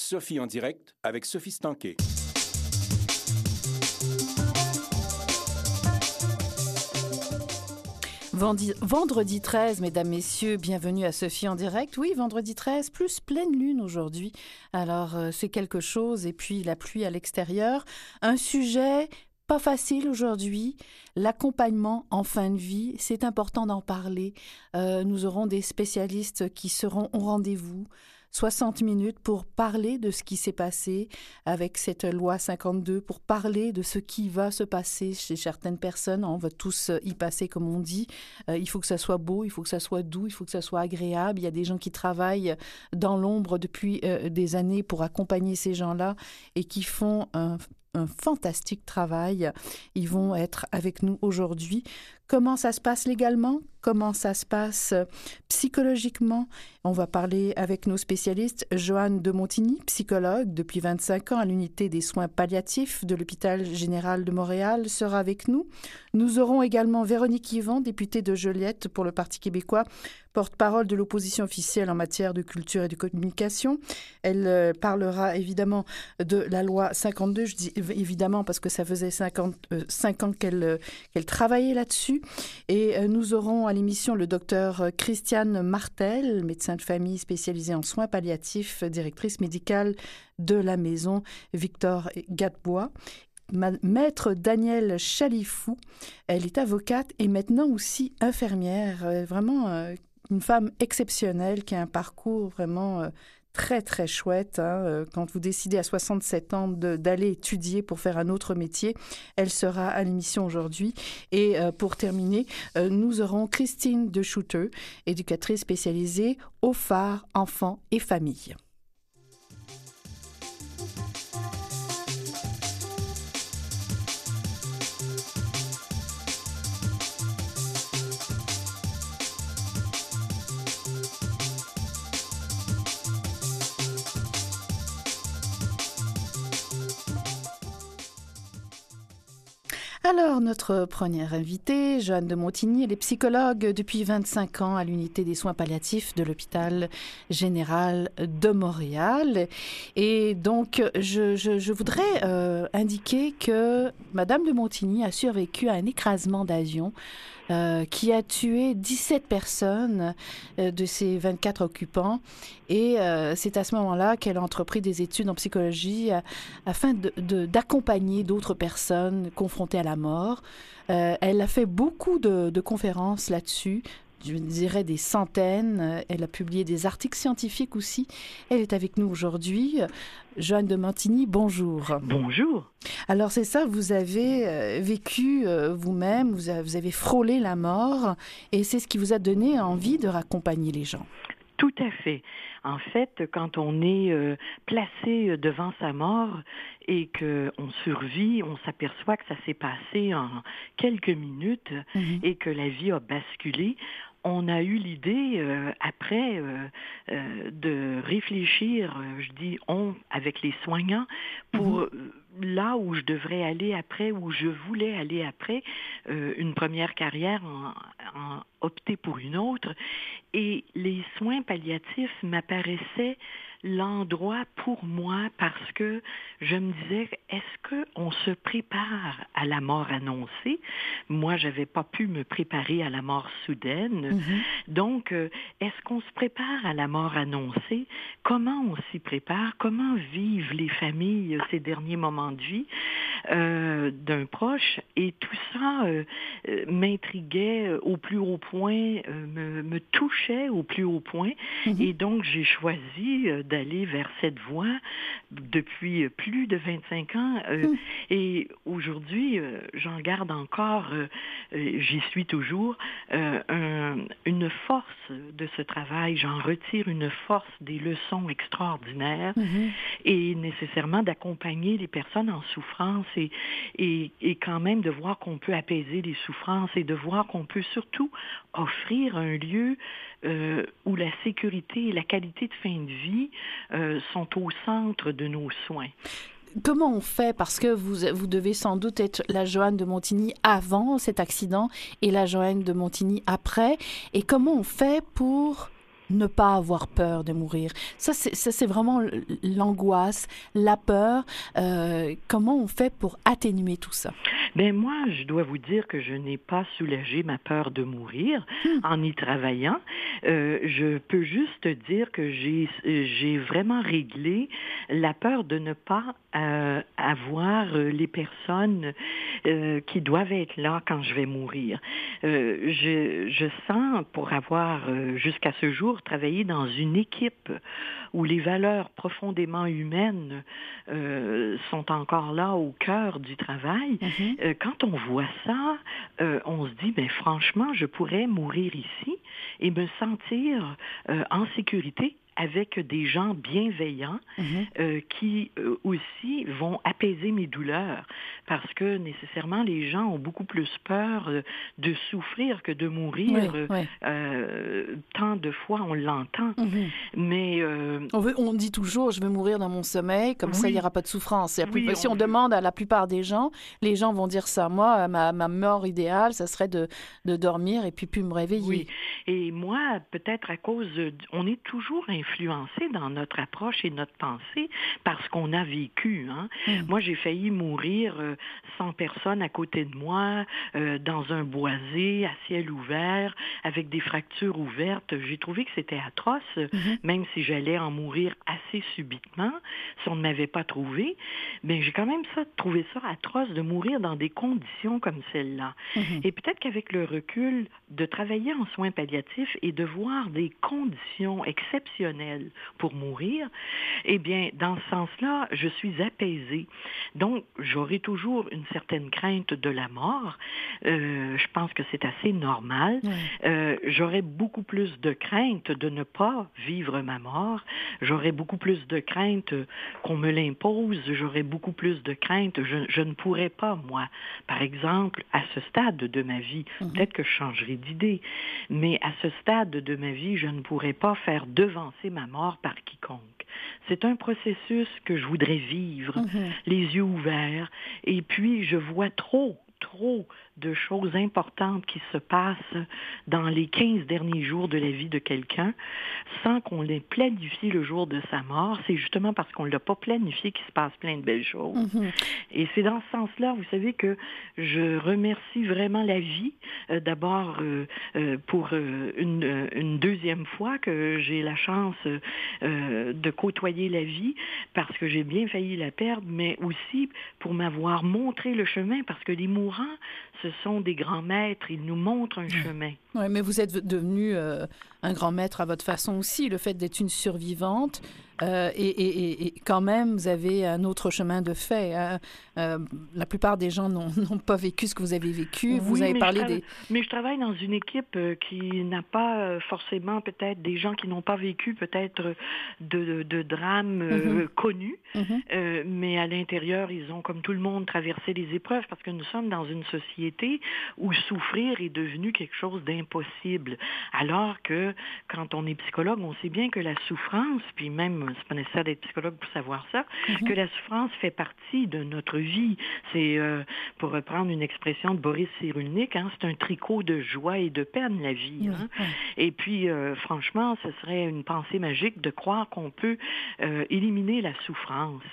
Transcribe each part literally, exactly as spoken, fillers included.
Sophie en direct avec Sophie Stanquet. Vendredi treize, mesdames, messieurs, bienvenue à Sophie en direct. Oui, vendredi treize, plus pleine lune aujourd'hui. Alors, euh, c'est quelque chose. Et puis, la pluie à l'extérieur. Un sujet pas facile aujourd'hui. L'accompagnement en fin de vie, c'est important d'en parler. Euh, nous aurons des spécialistes qui seront au rendez-vous. soixante minutes pour parler de ce qui s'est passé avec cette loi cinquante-deux, pour parler de ce qui va se passer chez certaines personnes. On va tous y passer, comme on dit. Euh, il faut que ça soit beau, il faut que ça soit doux, il faut que ça soit agréable. Il y a des gens qui travaillent dans l'ombre depuis euh, des années pour accompagner ces gens-là et qui font un, un fantastique travail. Ils vont être avec nous aujourd'hui. Comment ça se passe légalement? Comment ça se passe psychologiquement? On va parler avec nos spécialistes. Joanne de Montigny, psychologue depuis vingt-cinq ans à l'unité des soins palliatifs de l'hôpital général de Montréal, sera avec nous. Nous aurons également Véronique Yvan, députée de Joliette pour le Parti québécois, porte-parole de l'opposition officielle en matière de culture et de communication. Elle euh, parlera évidemment de la loi cinquante-deux. Je dis évidemment parce que ça faisait cinquante-cinq ans qu'elle, euh, qu'elle travaillait là-dessus. Et euh, nous aurons à l'émission le docteur Christiane Martel, médecin de famille spécialisée en soins palliatifs, directrice médicale de la maison Victor Gadebois. Maître Danielle Chalifou, elle est avocate et maintenant aussi infirmière. Euh, vraiment euh, une femme exceptionnelle qui a un parcours vraiment... Euh, très, très chouette. Hein. Quand vous décidez à soixante-sept ans de, d'aller étudier pour faire un autre métier, elle sera à l'émission aujourd'hui. Et euh, pour terminer, euh, nous aurons Christine de Schutter, éducatrice spécialisée au phare enfants et familles. Alors, notre première invitée, Joanne de Montigny, elle est psychologue depuis vingt-cinq ans à l'unité des soins palliatifs de l'hôpital général de Montréal. Et donc, je, je, je voudrais euh, indiquer que Madame de Montigny a survécu à un écrasement d'avion Euh, qui a tué dix-sept personnes euh, de ses vingt-quatre occupants. Et euh, c'est à ce moment-là qu'elle a entrepris des études en psychologie euh, afin de, de, d'accompagner d'autres personnes confrontées à la mort. Euh, elle a fait beaucoup de, de conférences là-dessus, je dirais des centaines. Elle a publié des articles scientifiques aussi. Elle est avec nous aujourd'hui. Joanne de Montigny, bonjour. Bonjour. Alors c'est ça, vous avez euh, vécu euh, vous-même, vous avez, vous avez frôlé la mort et c'est ce qui vous a donné envie de raccompagner les gens. Tout à fait. En fait, quand on est euh, placé devant sa mort et qu'on survit, on s'aperçoit que ça s'est passé en quelques minutes mm-hmm. et que la vie a basculé. On a eu l'idée, euh, après, euh, euh, de réfléchir, euh, je dis on, avec les soignants, pour mmh. là où je devrais aller après, où je voulais aller après, euh, une première carrière, en, en opter pour une autre. Et les soins palliatifs m'apparaissaient l'endroit pour moi parce que je me disais, est-ce qu'on se prépare à la mort annoncée? Moi, je n'avais pas pu me préparer à la mort soudaine. Mm-hmm. Donc, euh, est-ce qu'on se prépare à la mort annoncée? Comment on s'y prépare? Comment vivent les familles ces derniers moments de vie euh, d'un proche? Et tout ça euh, euh, m'intriguait au plus haut point, euh, me, me touchait au plus haut point. Mm-hmm. Et donc, j'ai choisi euh, d'aller vers cette voie depuis plus de vingt-cinq ans. Euh, mmh. Et aujourd'hui, euh, j'en garde encore, euh, j'y suis toujours, euh, un, une force de ce travail. J'en retire une force des leçons extraordinaires mmh. et nécessairement d'accompagner les personnes en souffrance et, et, et quand même de voir qu'on peut apaiser les souffrances et de voir qu'on peut surtout offrir un lieu euh, où la sécurité et la qualité de fin de vie euh, sont au centre de nos soins. Comment on fait? Parce que vous, vous devez sans doute être la Joanne de Montigny avant cet accident et la Joanne de Montigny après. Et comment on fait pour ne pas avoir peur de mourir? Ça, c'est, ça, c'est vraiment l'angoisse, la peur. Euh, comment on fait pour atténuer tout ça? Ben moi, je dois vous dire que je n'ai pas soulagé ma peur de mourir hmm. en y travaillant. Euh, je peux juste dire que j'ai, j'ai vraiment réglé la peur de ne pas euh, avoir les personnes euh, qui doivent être là quand je vais mourir. Euh, je, je sens, pour avoir euh, jusqu'à ce jour travaillé dans une équipe où les valeurs profondément humaines euh, sont encore là au cœur du travail, mm-hmm. euh, quand on voit ça, euh, on se dit, ben franchement, je pourrais mourir ici et me sentir euh, en sécurité avec des gens bienveillants mm-hmm. euh, qui euh, aussi vont apaiser mes douleurs, parce que nécessairement les gens ont beaucoup plus peur euh, de souffrir que de mourir. Oui, oui. Euh, tant de fois on l'entend, mm-hmm. mais euh, on, veut, on dit toujours je veux mourir dans mon sommeil, comme oui. ça il n'y aura pas de souffrance. Et oui, si on, on demande à la plupart des gens, les gens vont dire ça. Moi, ma, ma mort idéale, ça serait de, de dormir et puis plus me réveiller. Oui. Et moi, peut-être à cause, de, on est toujours influencé dans notre approche et notre pensée par ce qu'on a vécu. Hein? Mm. Moi, j'ai failli mourir euh, sans personne à côté de moi, euh, dans un boisé, à ciel ouvert, avec des fractures ouvertes. J'ai trouvé que c'était atroce, mm-hmm. même si j'allais en mourir assez subitement, si on ne m'avait pas trouvé. Mais j'ai quand même ça, trouvé ça atroce de mourir dans des conditions comme celle-là. Mm-hmm. Et peut-être qu'avec le recul, de travailler en soins palliatifs et de voir des conditions exceptionnelles pour mourir, eh bien, dans ce sens-là, je suis apaisée. Donc, j'aurai toujours une certaine crainte de la mort. Euh, je pense que c'est assez normal. Oui. Euh, j'aurais beaucoup plus de crainte de ne pas vivre ma mort. J'aurais beaucoup plus de crainte qu'on me l'impose. J'aurais beaucoup plus de crainte. Je, je ne pourrais pas, moi, par exemple, à ce stade de ma vie, mm-hmm. peut-être que je changerai d'idée, mais à ce stade de ma vie, je ne pourrais pas faire devancer ma mort par quiconque. C'est un processus que je voudrais vivre, mm-hmm. les yeux ouverts, et puis je vois trop, trop de choses importantes qui se passent dans les quinze derniers jours de la vie de quelqu'un sans qu'on l'ait planifié le jour de sa mort. C'est justement parce qu'on ne l'a pas planifié qu'il se passe plein de belles choses. Mm-hmm. Et c'est dans ce sens-là, vous savez, que je remercie vraiment la vie, euh, d'abord euh, euh, pour euh, une, une deuxième fois que j'ai la chance euh, de côtoyer la vie, parce que j'ai bien failli la perdre, mais aussi pour m'avoir montré le chemin, parce que les mourants, ce sont des grands maîtres, ils nous montrent un chemin. Oui, mais vous êtes devenu euh, un grand maître à votre façon aussi, le fait d'être une survivante, euh, et, et, et quand même, vous avez un autre chemin de fait. Hein. Euh, la plupart des gens n'ont, n'ont pas vécu ce que vous avez vécu. Oui, vous avez parlé je des... Mais je travaille dans une équipe euh, qui n'a pas forcément, peut-être, des gens qui n'ont pas vécu, peut-être, de, de, de drames euh, mm-hmm. connus, mm-hmm. Euh, mais à l'intérieur, ils ont, comme tout le monde, traversé les épreuves, parce que nous sommes dans une société où souffrir est devenu quelque chose d'impossible. Alors que, quand on est psychologue, on sait bien que la souffrance, puis même, c'est pas nécessaire d'être psychologue pour savoir ça, mm-hmm. que la souffrance fait partie de notre vie. C'est, euh, pour reprendre une expression de Boris Cyrulnik, hein, c'est un tricot de joie et de peine, la vie. Hein? Mm-hmm. Et puis, euh, franchement, ce serait une pensée magique de croire qu'on peut euh, éliminer la souffrance.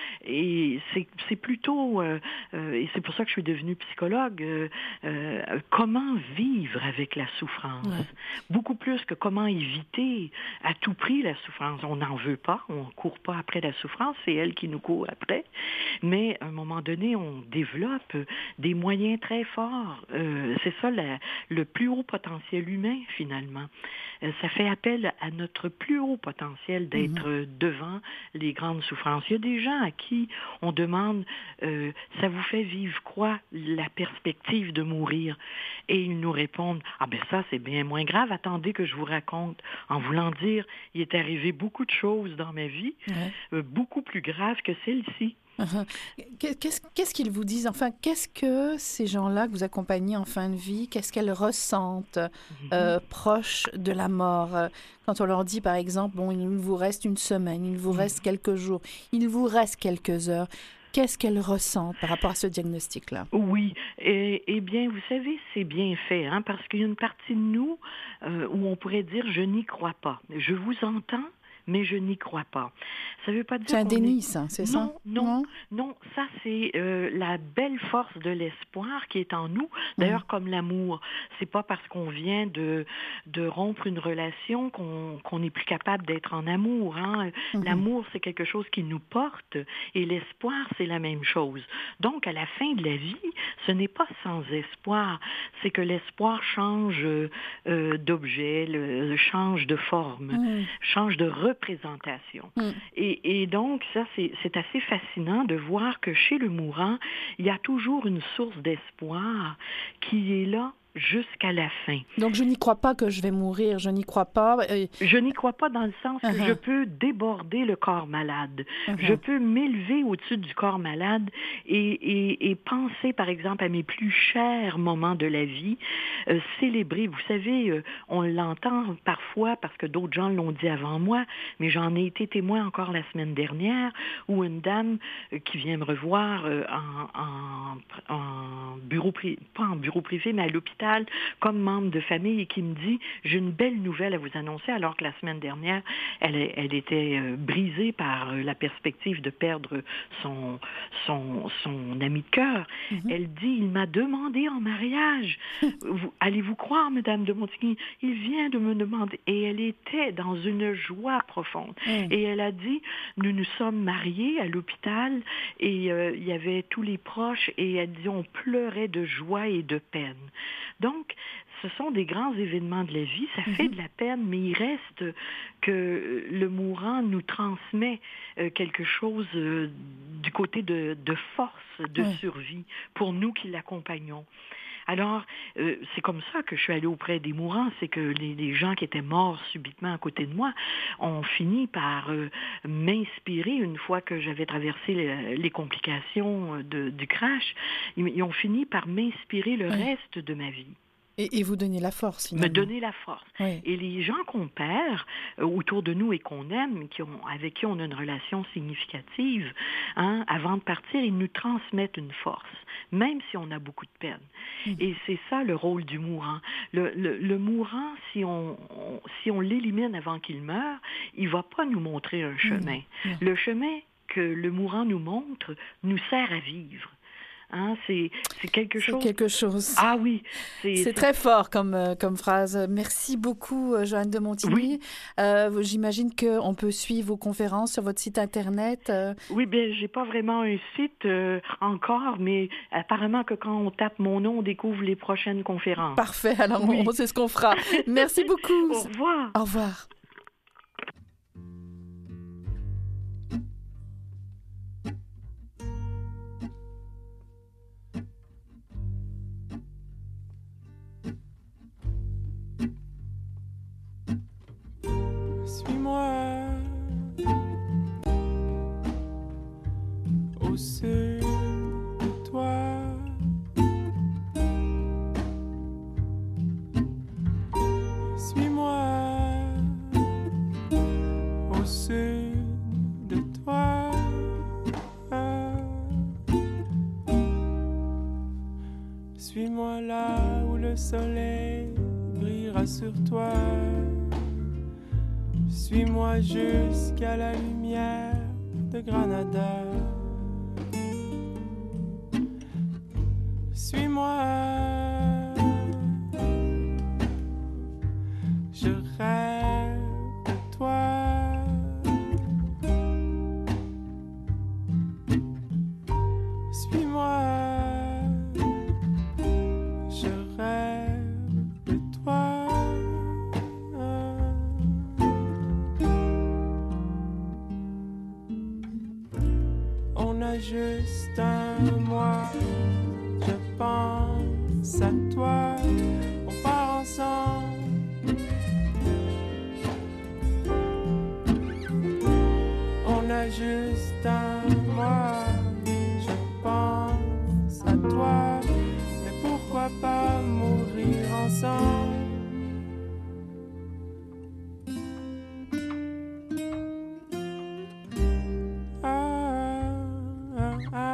Et c'est, c'est plutôt, euh, euh, et c'est pour ça que je suis devenue psychologue, euh, euh, comment vivre avec la souffrance. Ouais. Beaucoup plus que comment éviter à tout prix la souffrance. On n'en veut pas, on ne court pas après la souffrance, c'est elle qui nous court après. Mais à un moment donné, on développe des moyens très forts. Euh, c'est ça la, le plus haut potentiel humain, finalement. Euh, ça fait appel à notre plus haut potentiel d'être mmh. devant les grandes souffrances. Il y a des gens à qui on demande euh, « ça vous fait vivre quoi, la perspective de mourir ?» Et ils nous répondent « ah ben ça, c'est bien moins grave, attendez que je vous raconte. » En voulant dire, il est arrivé beaucoup de choses dans ma vie, ouais. euh, beaucoup plus graves que celle-ci. Uh-huh. Qu'est-ce, qu'est-ce qu'ils vous disent? Enfin, qu'est-ce que ces gens-là que vous accompagnez en fin de vie, qu'est-ce qu'elles ressentent mm-hmm. euh, proches de la mort? Quand on leur dit, par exemple, bon, il vous reste une semaine, il vous reste mm-hmm. quelques jours, il vous reste quelques heures, Qu'est-ce qu'elle ressent par rapport à ce diagnostic-là? Oui, et, eh bien, vous savez, c'est bien fait, hein, parce qu'il y a une partie de nous euh, où on pourrait dire « je n'y crois pas ». Je vous entends, mais je n'y crois pas. Ça veut pas dire c'est un qu'on déni, est... ça, c'est non, ça? Non, non, non, ça c'est euh, la belle force de l'espoir qui est en nous. D'ailleurs, mmh. comme l'amour, c'est pas parce qu'on vient de, de rompre une relation qu'on qu'on n'est plus capable d'être en amour. Hein. Mmh. L'amour, c'est quelque chose qui nous porte et l'espoir, c'est la même chose. Donc, à la fin de la vie, ce n'est pas sans espoir. C'est que l'espoir change euh, d'objet, le, change de forme, mmh. change de représentation. Mmh. Et, et donc, ça, c'est, c'est assez fascinant de voir que chez le mourant, il y a toujours une source d'espoir qui est là jusqu'à la fin. Donc, je n'y crois pas que je vais mourir, je n'y crois pas. Euh... Je n'y crois pas dans le sens uh-huh. que je peux déborder le corps malade. Uh-huh. Je peux m'élever au-dessus du corps malade et, et, et penser, par exemple, à mes plus chers moments de la vie, euh, célébrer. Vous savez, euh, on l'entend parfois parce que d'autres gens l'ont dit avant moi, mais j'en ai été témoin encore la semaine dernière où une dame euh, qui vient me revoir euh, en, en, en bureau privé, pas en bureau privé, mais à l'hôpital, comme membre de famille et qui me dit « J'ai une belle nouvelle à vous annoncer » alors que la semaine dernière, elle, elle était euh, brisée par euh, la perspective de perdre son, son, son ami de cœur. Mm-hmm. Elle dit « Il m'a demandé en mariage. vous, allez-vous croire, Madame de Montigny? Il vient de me demander. » Et elle était dans une joie profonde. Mm. Et elle a dit « Nous nous sommes mariés à l'hôpital et euh, il y avait tous les proches et elle dit « On pleurait de joie et de peine. » Donc, ce sont des grands événements de la vie, ça fait de la peine, mais il reste que le mourant nous transmet quelque chose du côté de, de force, de oui. survie, pour nous qui l'accompagnons. Alors, euh, c'est comme ça que je suis allée auprès des mourants, c'est que les, les gens qui étaient morts subitement à côté de moi ont fini par euh, m'inspirer une fois que j'avais traversé les, les complications de, du crash. Ils, ils ont fini par m'inspirer le oui. reste de ma vie. Et, et vous donner la force, finalement. Me donner la force. Oui. Et les gens qu'on perd euh, autour de nous et qu'on aime, qui ont, avec qui on a une relation significative, hein, avant de partir, ils nous transmettent une force, même si on a beaucoup de peine. Mmh. Et c'est ça le rôle du mourant. Le, le, le mourant, si on, on, si on l'élimine avant qu'il meure, il ne va pas nous montrer un chemin. Mmh. Mmh. Le chemin que le mourant nous montre nous sert à vivre. Hein, c'est, c'est quelque c'est chose. C'est quelque chose. Ah oui. C'est, c'est, c'est très fort comme, euh, comme phrase. Merci beaucoup, Joanne de Montigny. Oui. Euh, j'imagine qu'on peut suivre vos conférences sur votre site Internet. Euh... Oui, bien, j'ai pas vraiment un site euh, encore, mais apparemment que quand on tape mon nom, on découvre les prochaines conférences. Parfait, alors oui. on sait ce qu'on fera. Merci beaucoup. Au revoir. Au revoir. Suis-moi au sud de toi. Suis-moi au sud de toi. Suis-moi là où le soleil brillera sur toi. Suis-moi jusqu'à la lumière de Granada. Suis-moi. Je rêve de toi. Suis-moi. Je rêve de toi. On a juste un mois, je pense à toi, on part ensemble. On a juste un mois, je pense à toi, mais pourquoi pas mourir ensemble? Ah, ah, ah.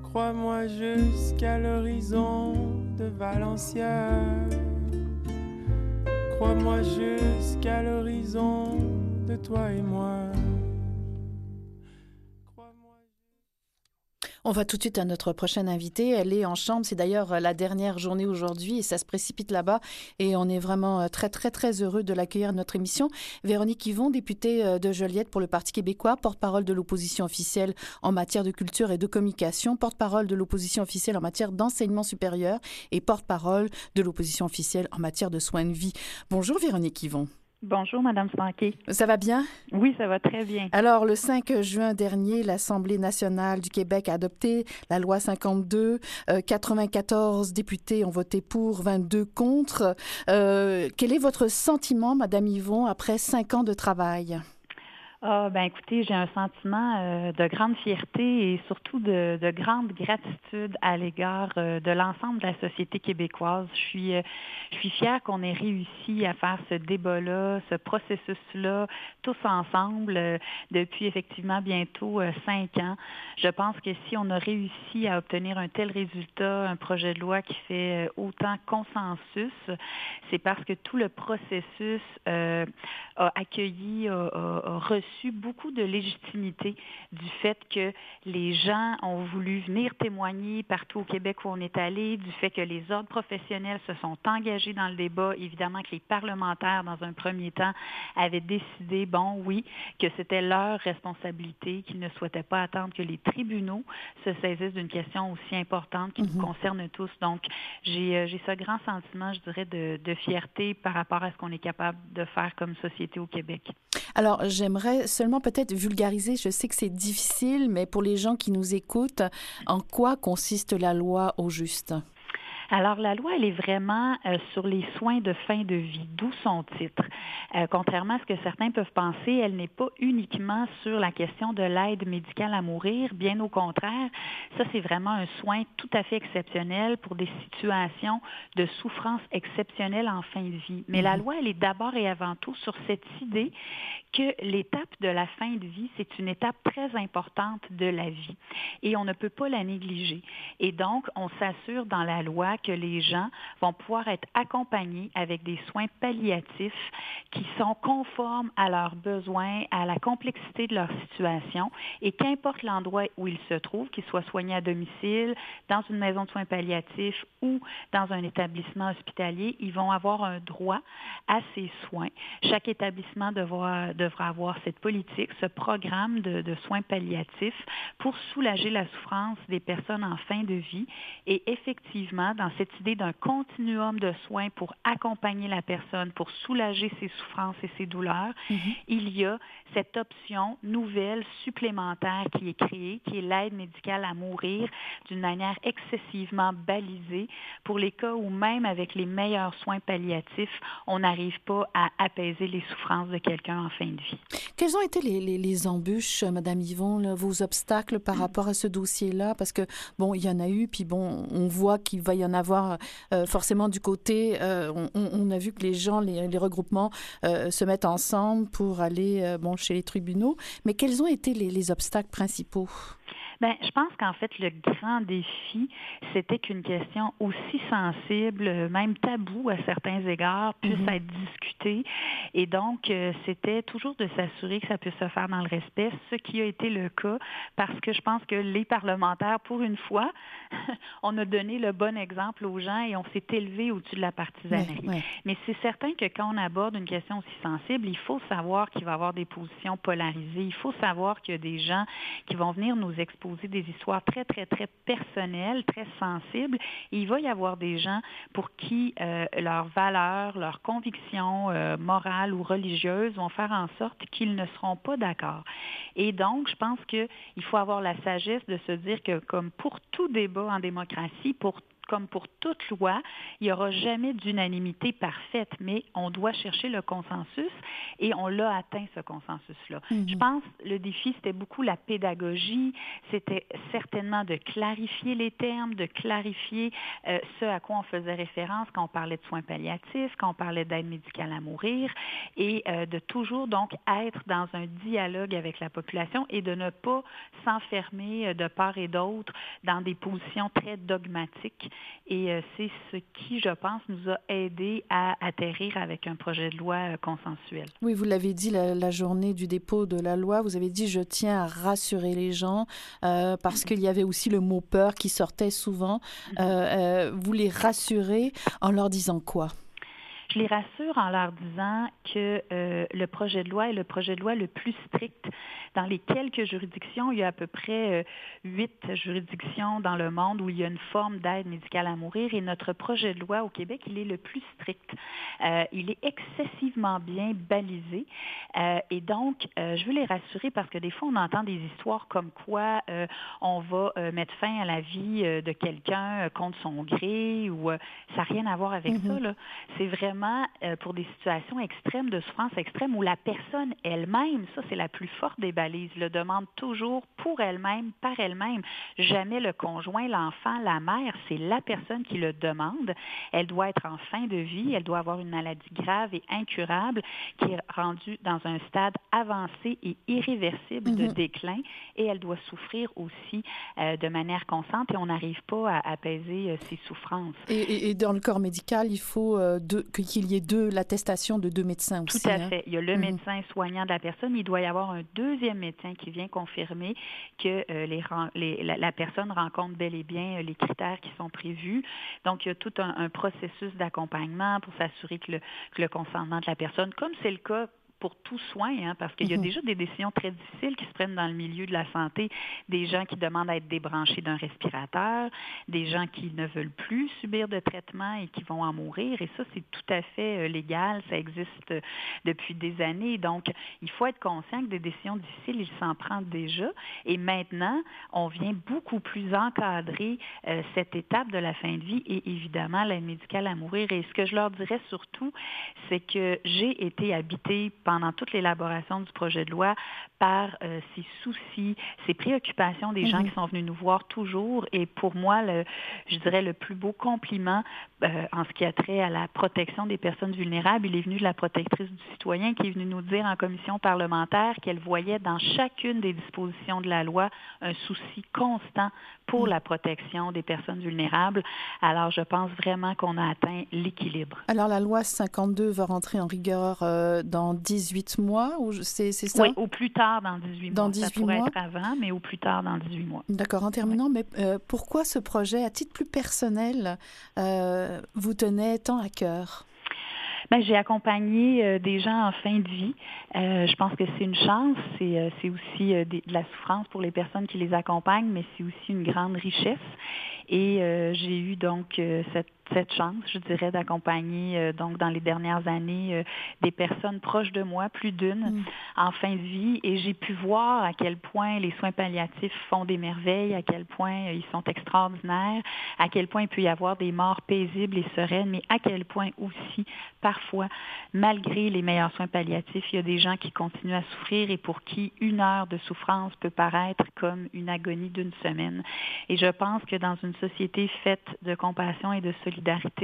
Crois-moi jusqu'à l'horizon de Valenciennes. Crois-moi jusqu'à l'horizon de toi et moi. On va tout de suite à notre prochaine invitée. Elle est en chambre. C'est d'ailleurs la dernière journée aujourd'hui et ça se précipite là-bas. Et on est vraiment très, très, très heureux de l'accueillir à notre émission. Véronique Yvon, députée de Joliette pour le Parti québécois, porte-parole de l'opposition officielle en matière de culture et de communication, porte-parole de l'opposition officielle en matière d'enseignement supérieur et porte-parole de l'opposition officielle en matière de soins de vie. Bonjour Véronique Yvon. Bonjour, Madame Stanquet. Ça va bien? Oui, ça va très bien. Alors, le cinq juin dernier, l'Assemblée nationale du Québec a adopté la loi cinquante-deux. Euh, quatre-vingt-quatorze députés ont voté pour, vingt-deux contre. Euh, quel est votre sentiment, Madame Yvon, après cinq ans de travail? Ah, ben écoutez, j'ai un sentiment euh, de grande fierté et surtout de, de grande gratitude à l'égard euh, de l'ensemble de la société québécoise. Je suis, euh, je suis fière qu'on ait réussi à faire ce débat-là, ce processus-là, tous ensemble, euh, depuis effectivement bientôt euh, cinq ans. Je pense que si on a réussi à obtenir un tel résultat, un projet de loi qui fait euh, autant consensus, c'est parce que tout le processus euh, a accueilli, a, a, a reçu beaucoup de légitimité du fait que les gens ont voulu venir témoigner partout au Québec où on est allé, du fait que les ordres professionnels se sont engagés dans le débat, évidemment que les parlementaires, dans un premier temps, avaient décidé, bon, oui, que c'était leur responsabilité, qu'ils ne souhaitaient pas attendre que les tribunaux se saisissent d'une question aussi importante qui mm-hmm. nous concerne tous. Donc, j'ai, j'ai ce grand sentiment, je dirais, de, de fierté par rapport à ce qu'on est capable de faire comme société au Québec. Alors, j'aimerais seulement peut-être vulgariser, je sais que c'est difficile, mais pour les gens qui nous écoutent, en quoi consiste la loi au juste? Alors, la loi, elle est vraiment euh, sur les soins de fin de vie, d'où son titre. Euh, contrairement à ce que certains peuvent penser, elle n'est pas uniquement sur la question de l'aide médicale à mourir. Bien au contraire, ça, c'est vraiment un soin tout à fait exceptionnel pour des situations de souffrance exceptionnelle en fin de vie. Mais la loi, elle est d'abord et avant tout sur cette idée que l'étape de la fin de vie, c'est une étape très importante de la vie et on ne peut pas la négliger. Et donc, on s'assure dans la loi que les gens vont pouvoir être accompagnés avec des soins palliatifs qui sont conformes à leurs besoins, à la complexité de leur situation et qu'importe l'endroit où ils se trouvent, qu'ils soient soignés à domicile, dans une maison de soins palliatifs ou dans un établissement hospitalier, ils vont avoir un droit à ces soins. Chaque établissement devra, devra avoir cette politique, ce programme de, de soins palliatifs pour soulager la souffrance des personnes en fin de vie et effectivement, dans cette idée d'un continuum de soins pour accompagner la personne, pour soulager ses souffrances et ses douleurs, mm-hmm. il y a cette option nouvelle, supplémentaire qui est créée, qui est l'aide médicale à mourir d'une manière excessivement balisée pour les cas où même avec les meilleurs soins palliatifs, on n'arrive pas à apaiser les souffrances de quelqu'un en fin de vie. Quelles ont été les, les, les embûches, Madame Yvon, là, vos obstacles par rapport à ce dossier-là? Parce que, bon, il y en a eu, puis bon, on voit qu'il va y en avoir euh, forcément du côté, euh, on, on a vu que les gens, les, les regroupements euh, se mettent ensemble pour aller euh, bon, chez les tribunaux. Mais quels ont été les, les obstacles principaux? Bien, je pense qu'en fait, le grand défi, c'était qu'une question aussi sensible, même taboue à certains égards, puisse mm-hmm. être discutée. Et donc, euh, c'était toujours de s'assurer que ça puisse se faire dans le respect, ce qui a été le cas, parce que je pense que les parlementaires, pour une fois, on a donné le bon exemple aux gens et on s'est élevé au-dessus de la partisanerie. Oui, oui. Mais c'est certain que quand on aborde une question aussi sensible, il faut savoir qu'il va y avoir des positions polarisées. Il faut savoir qu'il y a des gens qui vont venir nous exposer des histoires très, très, très personnelles, très sensibles. Et il va y avoir des gens pour qui euh, leurs valeurs, leurs convictions euh, morales ou religieuses vont faire en sorte qu'ils ne seront pas d'accord. Et donc, je pense qu'il faut avoir la sagesse de se dire que, comme pour tout débat en démocratie, pour comme pour toute loi, il n'y aura jamais d'unanimité parfaite, mais on doit chercher le consensus et on l'a atteint, ce consensus-là. Mm-hmm. Je pense que le défi, c'était beaucoup la pédagogie, c'était certainement de clarifier les termes, de clarifier euh, ce à quoi on faisait référence quand on parlait de soins palliatifs, quand on parlait d'aide médicale à mourir, et euh, de toujours donc être dans un dialogue avec la population et de ne pas s'enfermer de part et d'autre dans des positions très dogmatiques. Et euh, c'est ce qui, je pense, nous a aidés à atterrir avec un projet de loi euh, consensuel. Oui, vous l'avez dit, la, la journée du dépôt de la loi, vous avez dit « je tiens à rassurer les gens euh, » parce qu'il y avait aussi le mot « peur » qui sortait souvent. Euh, euh, vous les rassurez en leur disant quoi? Je les rassure en leur disant que euh, le projet de loi est le projet de loi le plus strict. Dans les quelques juridictions, il y a à peu près euh, huit juridictions dans le monde où il y a une forme d'aide médicale à mourir et notre projet de loi au Québec, il est le plus strict. Euh, il est excessivement bien balisé euh, et donc, euh, je veux les rassurer parce que des fois, on entend des histoires comme quoi euh, on va euh, mettre fin à la vie euh, de quelqu'un euh, contre son gré ou euh, ça n'a rien à voir avec mm-hmm. ça, là. C'est vraiment pour des situations extrêmes, de souffrance extrême, où la personne elle-même, ça c'est la plus forte des balises, le demande toujours pour elle-même, par elle-même. Jamais le conjoint, l'enfant, la mère, c'est la personne qui le demande. Elle doit être en fin de vie, elle doit avoir une maladie grave et incurable qui est rendue dans un stade avancé et irréversible mm-hmm. de déclin et elle doit souffrir aussi euh, de manière constante et on n'arrive pas à apaiser euh, ses souffrances. Et, et, et dans le corps médical, il faut euh, deux, qu'il y ait deux, l'attestation de deux médecins aussi. Tout à fait. Hein? Il y a le mm-hmm. médecin soignant de la personne. Il doit y avoir un deuxième médecin qui vient confirmer que euh, les, les, la, la personne rencontre bel et bien euh, les critères qui sont prévus. Donc, il y a tout un, un processus d'accompagnement pour s'assurer que le, que le consentement de la personne, comme c'est le cas pour tout soin, hein, parce qu'il y a mm-hmm. déjà des décisions très difficiles qui se prennent dans le milieu de la santé, des gens qui demandent à être débranchés d'un respirateur, des gens qui ne veulent plus subir de traitement et qui vont en mourir, et ça, c'est tout à fait euh, légal, ça existe euh, depuis des années, donc il faut être conscient que des décisions difficiles, il s'en prend déjà, et maintenant, on vient beaucoup plus encadrer euh, cette étape de la fin de vie et évidemment l'aide médicale à mourir, et ce que je leur dirais surtout, c'est que j'ai été habitée pendant toute l'élaboration du projet de loi par euh, ces soucis, ces préoccupations des mm-hmm. gens qui sont venus nous voir toujours. Et pour moi, le, je dirais le plus beau compliment euh, en ce qui a trait à la protection des personnes vulnérables, il est venu de la protectrice du citoyen qui est venue nous dire en commission parlementaire qu'elle voyait dans chacune des dispositions de la loi un souci constant pour mm. la protection des personnes vulnérables. Alors, je pense vraiment qu'on a atteint l'équilibre. Alors, la loi cinquante-deux va rentrer en rigueur euh, dans dix-huit mois, ou c'est, c'est ça? Oui, au plus tard dans dix-huit dans mois. dix-huit ça pourrait mois. être avant, mais au plus tard dans dix-huit mois. D'accord. En terminant, oui. mais euh, pourquoi ce projet, à titre plus personnel, euh, vous tenait tant à cœur? Ben, j'ai accompagné euh, des gens en fin de vie. Euh, je pense que c'est une chance. C'est, euh, c'est aussi euh, des, de la souffrance pour les personnes qui les accompagnent, mais c'est aussi une grande richesse. Et euh, j'ai eu donc euh, cette cette chance, je dirais, d'accompagner euh, donc dans les dernières années euh, des personnes proches de moi, plus d'une, mm. en fin de vie, et j'ai pu voir à quel point les soins palliatifs font des merveilles, à quel point euh, ils sont extraordinaires, à quel point il peut y avoir des morts paisibles et sereines, mais à quel point aussi, parfois, malgré les meilleurs soins palliatifs, il y a des gens qui continuent à souffrir et pour qui une heure de souffrance peut paraître comme une agonie d'une semaine. Et je pense que dans une société faite de compassion et de solidarité,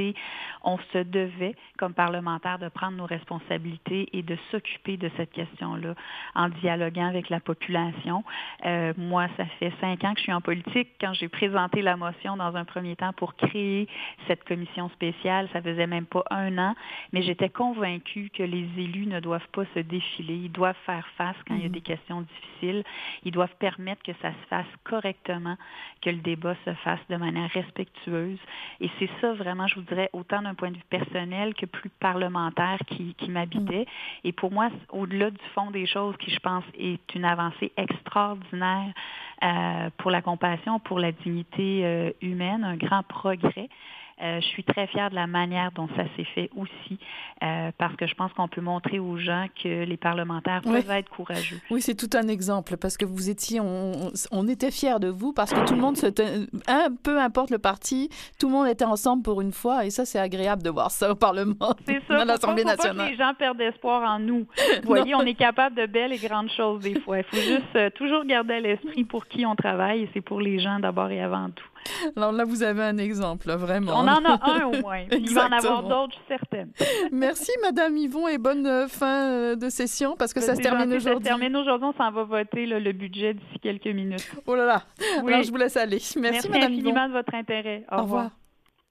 on se devait, comme parlementaires, de prendre nos responsabilités et de s'occuper de cette question-là en dialoguant avec la population. Euh, moi, ça fait cinq ans que je suis en politique. Quand j'ai présenté la motion dans un premier temps pour créer cette commission spéciale, ça faisait même pas un an, mais j'étais convaincue que les élus ne doivent pas se défiler. Ils doivent faire face quand mmh. il y a des questions difficiles. Ils doivent permettre que ça se fasse correctement, que le débat se fasse de manière respectueuse. Et c'est ça vraiment, je vous dirais, autant d'un point de vue personnel que plus parlementaire qui, qui m'habitait. Mm. Et pour moi, au-delà du fond des choses qui, je pense, est une avancée extraordinaire euh, pour la compassion, pour la dignité euh, humaine, un grand progrès. Euh, je suis très fière de la manière dont ça s'est fait aussi, euh, parce que je pense qu'on peut montrer aux gens que les parlementaires Oui. peuvent être courageux. Oui, c'est tout un exemple, parce que vous étiez, on, on était fiers de vous, parce que tout le monde, se ten... un peu importe le parti, tout le monde était ensemble pour une fois, et ça, c'est agréable de voir ça au Parlement, c'est ça, à l'Assemblée faut pas, nationale. Faut pas que les gens perdent espoir en nous. Vous voyez, on est capable de belles et grandes choses des fois. Il faut juste euh, toujours garder à l'esprit pour qui on travaille, et c'est pour les gens d'abord et avant tout. Alors là, vous avez un exemple, vraiment. On en a un au moins. Il va en avoir d'autres, je suis certaine. Merci, Madame Yvon, et bonne euh, fin euh, de session, parce que ça se termine gentil, aujourd'hui. Ça se termine aujourd'hui. On s'en va voter là, le budget d'ici quelques minutes. Oh là là. Oui. Alors, je vous laisse aller. Merci, Merci Madame infiniment Yvon. de votre intérêt. Au, Au revoir. revoir.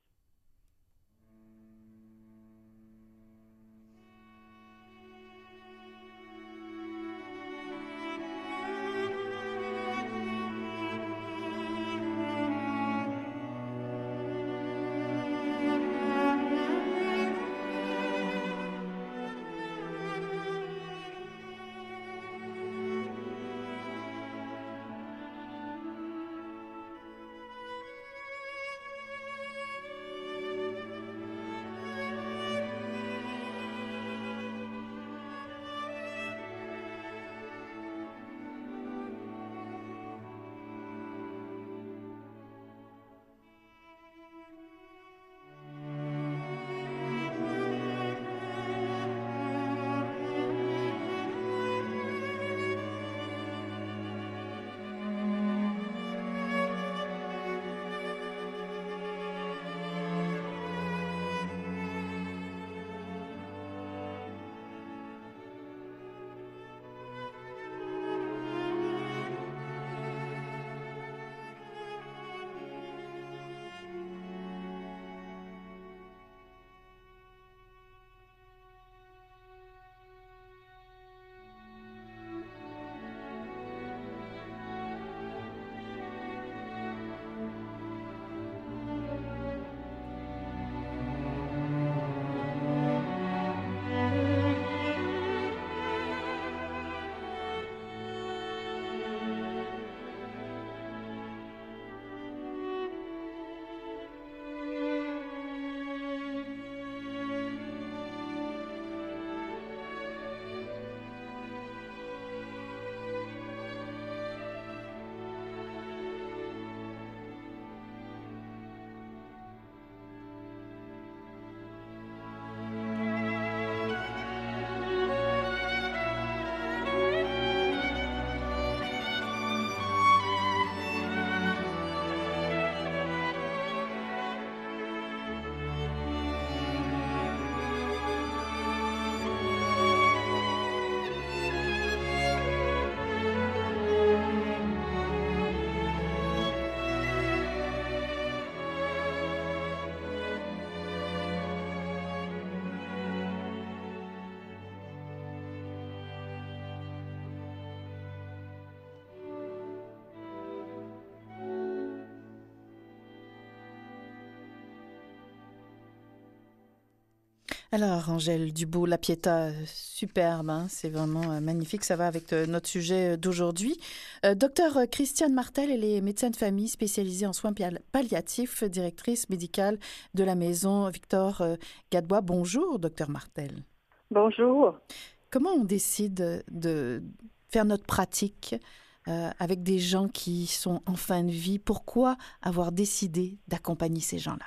Alors, Angèle Dubout, La Pietà, superbe, hein, c'est vraiment euh, magnifique, ça va avec euh, notre sujet d'aujourd'hui. Euh, docteur Christiane Martel, elle est médecin de famille spécialisée en soins palliatifs, directrice médicale de la maison Victor euh, Gadebois. Bonjour, docteur Martel. Bonjour. Comment on décide de faire notre pratique euh, avec des gens qui sont en fin de vie? Pourquoi avoir décidé d'accompagner ces gens-là?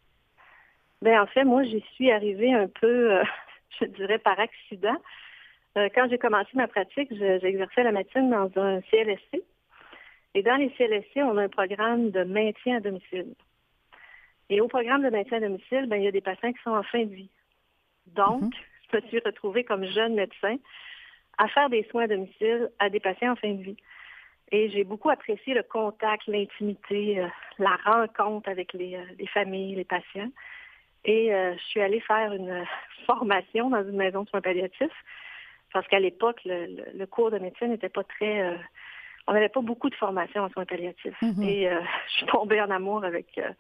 Bien, en fait, moi, j'y suis arrivée un peu, euh, je dirais, par accident. Euh, quand j'ai commencé ma pratique, je, j'exerçais la médecine dans un C L S C. Et dans les C L S C, on a un programme de maintien à domicile. Et au programme de maintien à domicile, bien, il y a des patients qui sont en fin de vie. Donc, mm-hmm. je me suis retrouvée comme jeune médecin à faire des soins à domicile à des patients en fin de vie. Et j'ai beaucoup apprécié le contact, l'intimité, euh, la rencontre avec les, euh, les familles, les patients. Et euh, je suis allée faire une formation dans une maison de soins palliatifs parce qu'à l'époque, le, le, le cours de médecine n'était pas très... Euh, on n'avait pas beaucoup de formation en soins palliatifs. Mm-hmm. Et euh, je suis tombée en amour avec, euh,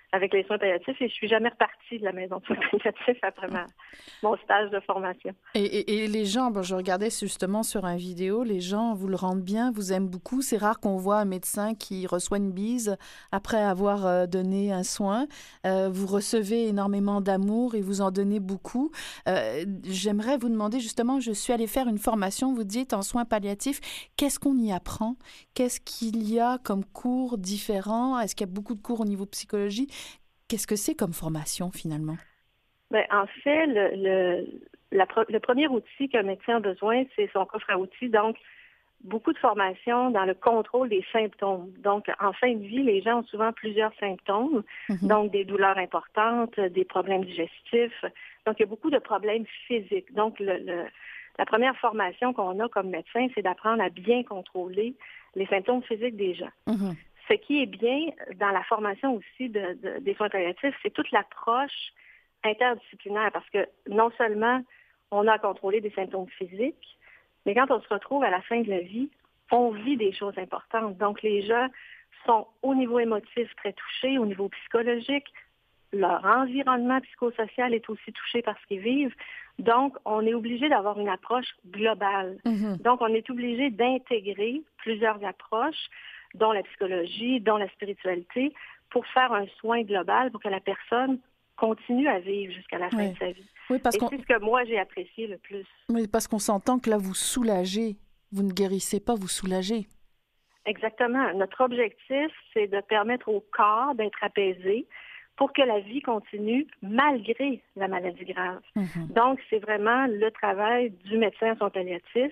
avec les soins palliatifs et je suis jamais repartie de la maison de soins palliatifs après ma, mon stage de formation. Et, et, et les gens, bon, je regardais justement sur un vidéo, les gens vous le rendent bien, vous aiment beaucoup. C'est rare qu'on voit un médecin qui reçoit une bise après avoir euh, donné un soin. Euh, vous recevez énormément d'amour et vous en donnez beaucoup. Euh, j'aimerais vous demander justement, je suis allée faire une formation, vous dites, en soins palliatifs. Qu'est-ce qu'on y apprend? Qu'est-ce qu'il y a comme cours différents? Est-ce qu'il y a beaucoup de cours au niveau psychologie? Qu'est-ce que c'est comme formation, finalement? Bien, en fait, le, le, la, le premier outil qu'un médecin a besoin, c'est son coffre à outils. Donc, beaucoup de formation dans le contrôle des symptômes. Donc, en fin de vie, les gens ont souvent plusieurs symptômes, mm-hmm. donc des douleurs importantes, des problèmes digestifs. Donc, il y a beaucoup de problèmes physiques. Donc, le, le, la première formation qu'on a comme médecin, c'est d'apprendre à bien contrôler les symptômes physiques des gens. Mm-hmm. Ce qui est bien dans la formation aussi de, de, des soins palliatifs, c'est toute l'approche interdisciplinaire parce que non seulement on a à contrôler des symptômes physiques, mais quand on se retrouve à la fin de la vie, on vit des choses importantes. Donc, les gens sont au niveau émotif très touchés, au niveau psychologique. Leur environnement psychosocial est aussi touché par ce qu'ils vivent. Donc, on est obligé d'avoir une approche globale. Mm-hmm. Donc, on est obligé d'intégrer plusieurs approches, dont la psychologie, dont la spiritualité, pour faire un soin global, pour que la personne continue à vivre jusqu'à la fin oui. de sa vie. Oui, parce Et qu'on... c'est ce que moi, j'ai apprécié le plus. Oui, parce qu'on s'entend que là, vous soulagez. Vous ne guérissez pas, vous soulagez. Exactement. Notre objectif, c'est de permettre au corps d'être apaisé pour que la vie continue malgré la maladie grave. Mm-hmm. Donc, c'est vraiment le travail du médecin en soins palliatifs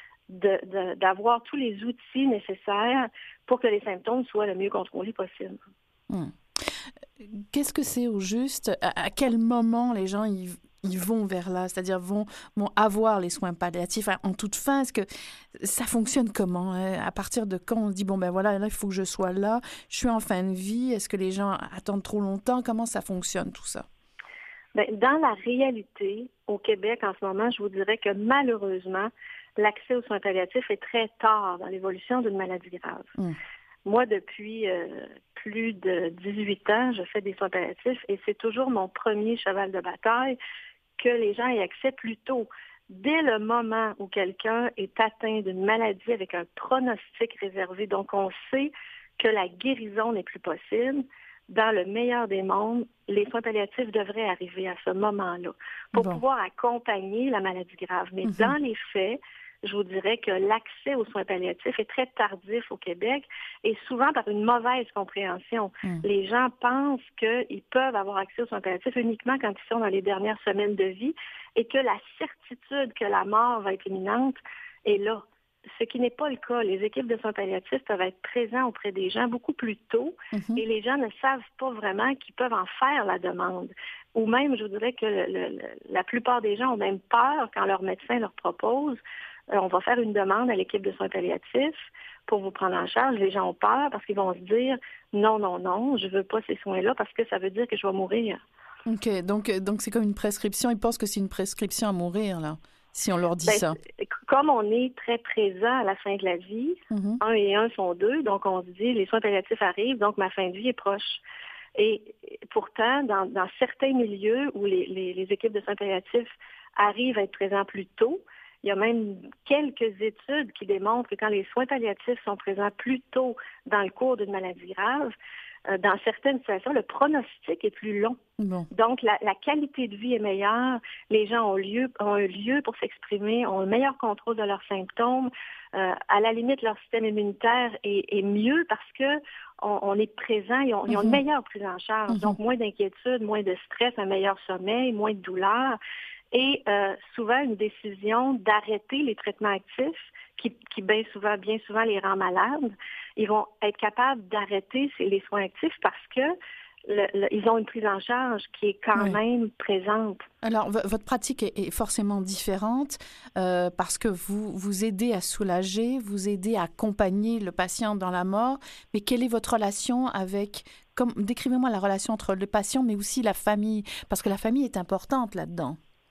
De, de, d'avoir tous les outils nécessaires pour que les symptômes soient le mieux contrôlés possible. Hum. Qu'est-ce que c'est au juste? À, à quel moment les gens y, y vont vers là? C'est-à-dire vont, vont avoir les soins palliatifs en toute fin? Est-ce que ça fonctionne comment? À partir de quand on se dit, bon, ben voilà, là, il faut que je sois là, je suis en fin de vie. Est-ce que les gens attendent trop longtemps? Comment ça fonctionne, tout ça? Bien, dans la réalité, au Québec, en ce moment, je vous dirais que malheureusement, l'accès aux soins palliatifs est très tard dans l'évolution d'une maladie grave. Mmh. Moi, depuis euh, plus de dix-huit ans, je fais des soins palliatifs et c'est toujours mon premier cheval de bataille que les gens aient accès plus tôt. Dès le moment où quelqu'un est atteint d'une maladie avec un pronostic réservé, donc on sait que la guérison n'est plus possible, dans le meilleur des mondes, les soins palliatifs devraient arriver à ce moment-là pour bon. pouvoir accompagner la maladie grave. Mais mm-hmm. dans les faits, je vous dirais que l'accès aux soins palliatifs est très tardif au Québec et souvent par une mauvaise compréhension. Mm. Les gens pensent qu'ils peuvent avoir accès aux soins palliatifs uniquement quand ils sont dans les dernières semaines de vie et que la certitude que la mort va être imminente est là. Ce qui n'est pas le cas. Les équipes de soins palliatifs peuvent être présents auprès des gens beaucoup plus tôt mm-hmm. et les gens ne savent pas vraiment qu'ils peuvent en faire la demande. Ou même, je vous dirais que le, le, la plupart des gens ont même peur quand leur médecin leur propose euh, on va faire une demande à l'équipe de soins palliatifs pour vous prendre en charge. Les gens ont peur parce qu'ils vont se dire non, non, non, je ne veux pas ces soins-là parce que ça veut dire que je vais mourir. OK. Donc, donc c'est comme une prescription. Ils pensent que c'est une prescription à mourir, là, si on leur dit ben, ça. Comme on est très présent à la fin de la vie, mm-hmm. un et un sont deux, donc on se dit les soins palliatifs arrivent, donc ma fin de vie est proche. Et pourtant, dans, dans certains milieux où les, les, les équipes de soins palliatifs arrivent à être présents plus tôt, il y a même quelques études qui démontrent que quand les soins palliatifs sont présents plus tôt dans le cours d'une maladie grave, euh, dans certaines situations, le pronostic est plus long. Bon. Donc, la, la qualité de vie est meilleure. Les gens ont, lieu, ont un lieu pour s'exprimer, ont un meilleur contrôle de leurs symptômes. Euh, à la limite, leur système immunitaire est, est mieux parce que on, on est présent, ils ont, mm-hmm. ils ont une meilleure prise en charge. Mm-hmm. Donc, moins d'inquiétude, moins de stress, un meilleur sommeil, moins de douleur. Et euh, souvent une décision d'arrêter les traitements actifs qui, qui bien souvent, bien souvent les rend malades. Ils vont être capables d'arrêter ces, les soins actifs parce que le, le, ils ont une prise en charge qui est quand oui. même présente. Alors, v- votre pratique est, est forcément différente euh, parce que vous vous aidez à soulager, vous aidez à accompagner le patient dans la mort. Mais quelle est votre relation avec... Comme, décrivez-moi la relation entre le patient mais aussi la famille, parce que la famille est importante là-dedans.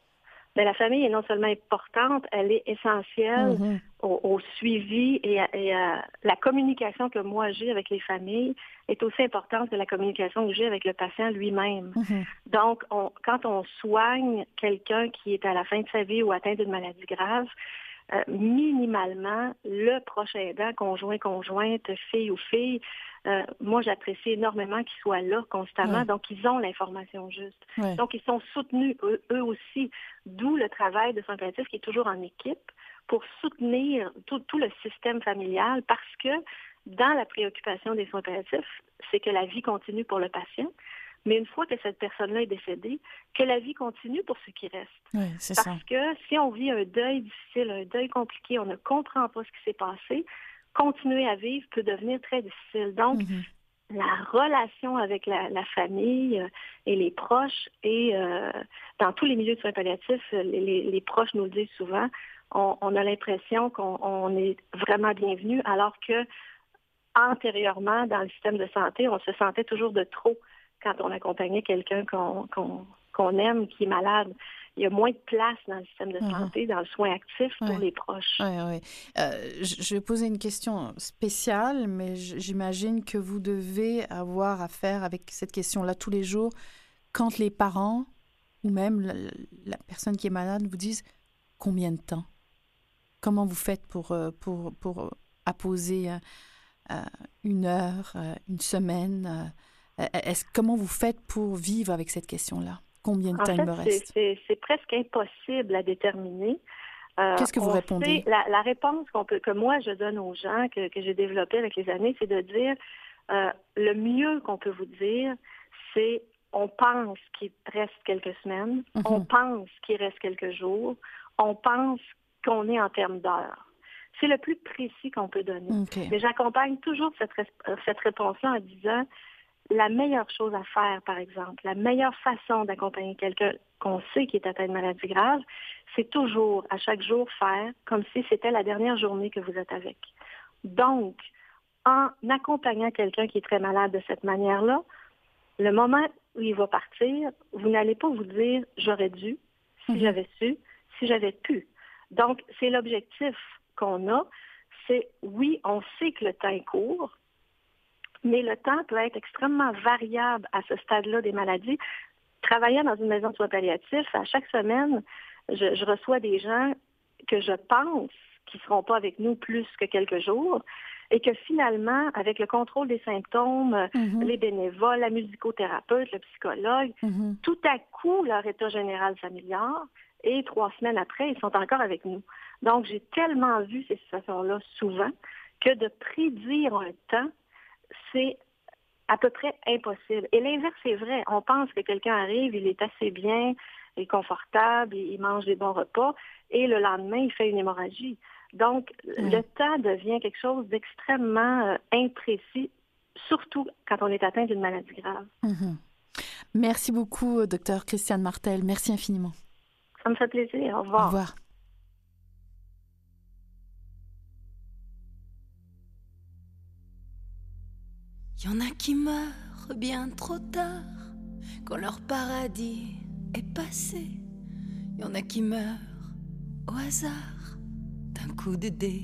Mais la famille est non seulement importante, elle est essentielle mm-hmm. au, au suivi et à, et à la communication que moi j'ai avec les familles est aussi importante que la communication que j'ai avec le patient lui-même. Mm-hmm. Donc, on, quand on soigne quelqu'un qui est à la fin de sa vie ou atteint d'une maladie grave, euh, minimalement, le proche aidant, conjoint, conjointe, fille ou fille, Euh, moi, j'apprécie énormément qu'ils soient là constamment, ouais. donc ils ont l'information juste. Ouais. Donc, ils sont soutenus, eux, eux aussi, d'où le travail de soins palliatifs qui est toujours en équipe pour soutenir tout, tout le système familial parce que dans la préoccupation des soins palliatifs, c'est que la vie continue pour le patient, mais une fois que cette personne-là est décédée, que la vie continue pour ceux qui restent. Oui, c'est parce ça. que si on vit un deuil difficile, un deuil compliqué, on ne comprend pas ce qui s'est passé, continuer à vivre peut devenir très difficile. Donc, mm-hmm. la relation avec la, la famille euh, et les proches, et euh, dans tous les milieux de soins palliatifs, les, les, les proches nous le disent souvent, on, on a l'impression qu'on on est vraiment bienvenu, alors que antérieurement, dans le système de santé, on se sentait toujours de trop quand on accompagnait quelqu'un qu'on, qu'on, qu'on aime, qui est malade. Il y a moins de place dans le système de santé, uh-huh. dans le soin actif pour ouais. les proches. Oui, oui. Euh, je vais poser une question spéciale, mais j'imagine que vous devez avoir affaire avec cette question-là tous les jours quand les parents ou même la, la personne qui est malade vous disent combien de temps? Comment vous faites pour, pour, pour apposer euh, une heure, une semaine? Est-ce, comment vous faites pour vivre avec cette question-là? Combien de en temps fait, il me reste? C'est, c'est, c'est presque impossible à déterminer. Euh, Qu'est-ce que vous répondez? Sait, la, la réponse qu'on peut, que moi, je donne aux gens, que, que j'ai développée avec les années, c'est de dire euh, le mieux qu'on peut vous dire, c'est on pense qu'il reste quelques semaines, mm-hmm. on pense qu'il reste quelques jours, on pense qu'on est en termes d'heures. C'est le plus précis qu'on peut donner. Okay. Mais j'accompagne toujours cette, cette réponse-là en disant la meilleure chose à faire, par exemple, la meilleure façon d'accompagner quelqu'un qu'on sait qui est atteint de maladie grave, c'est toujours, à chaque jour, faire comme si c'était la dernière journée que vous êtes avec. Donc, en accompagnant quelqu'un qui est très malade de cette manière-là, le moment où il va partir, vous n'allez pas vous dire « j'aurais dû, si mm-hmm. j'avais su, si j'avais pu ». Donc, c'est l'objectif qu'on a, c'est oui, on sait que le temps est court, mais le temps peut être extrêmement variable à ce stade-là des maladies. Travaillant dans une maison de soins palliatifs, à chaque semaine, je, je reçois des gens que je pense qui ne seront pas avec nous plus que quelques jours et que finalement, avec le contrôle des symptômes, mm-hmm. les bénévoles, la musicothérapeute, le psychologue, mm-hmm. tout à coup, leur état général s'améliore et trois semaines après, ils sont encore avec nous. Donc, j'ai tellement vu ces situations-là souvent que de prédire un temps, c'est à peu près impossible. Et l'inverse est vrai. On pense que quelqu'un arrive, il est assez bien, il est confortable, il mange des bons repas, et le lendemain, il fait une hémorragie. Donc, mmh. le temps devient quelque chose d'extrêmement euh, imprécis, surtout quand on est atteint d'une maladie grave. Mmh. Merci beaucoup, docteur Christiane Martel. Merci infiniment. Ça me fait plaisir. Au revoir. Au revoir. Il y en a qui meurent bien trop tard, quand leur paradis est passé. Il y en a qui meurent au hasard d'un coup de dé.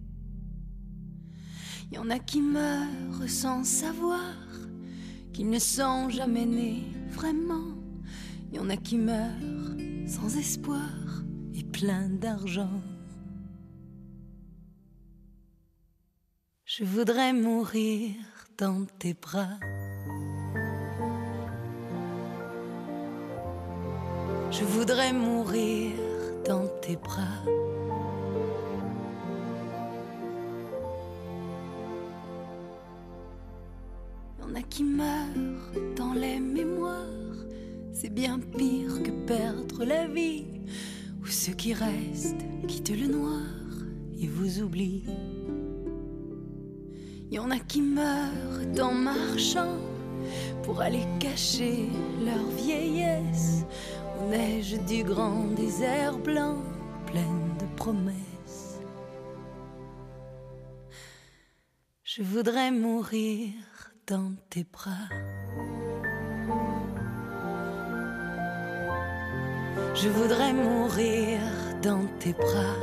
Il y en a qui meurent sans savoir qu'ils ne sont jamais nés vraiment. Il y en a qui meurent sans espoir et plein d'argent. Je voudrais mourir dans tes bras. Je voudrais mourir dans tes bras. Il y en a qui meurent dans les mémoires. C'est bien pire que perdre la vie. Ou ceux qui restent quittent le noir et vous oublient. Il y en a qui meurent en marchant pour aller cacher leur vieillesse aux neiges du grand désert blanc, pleine de promesses. Je voudrais mourir dans tes bras. Je voudrais mourir dans tes bras.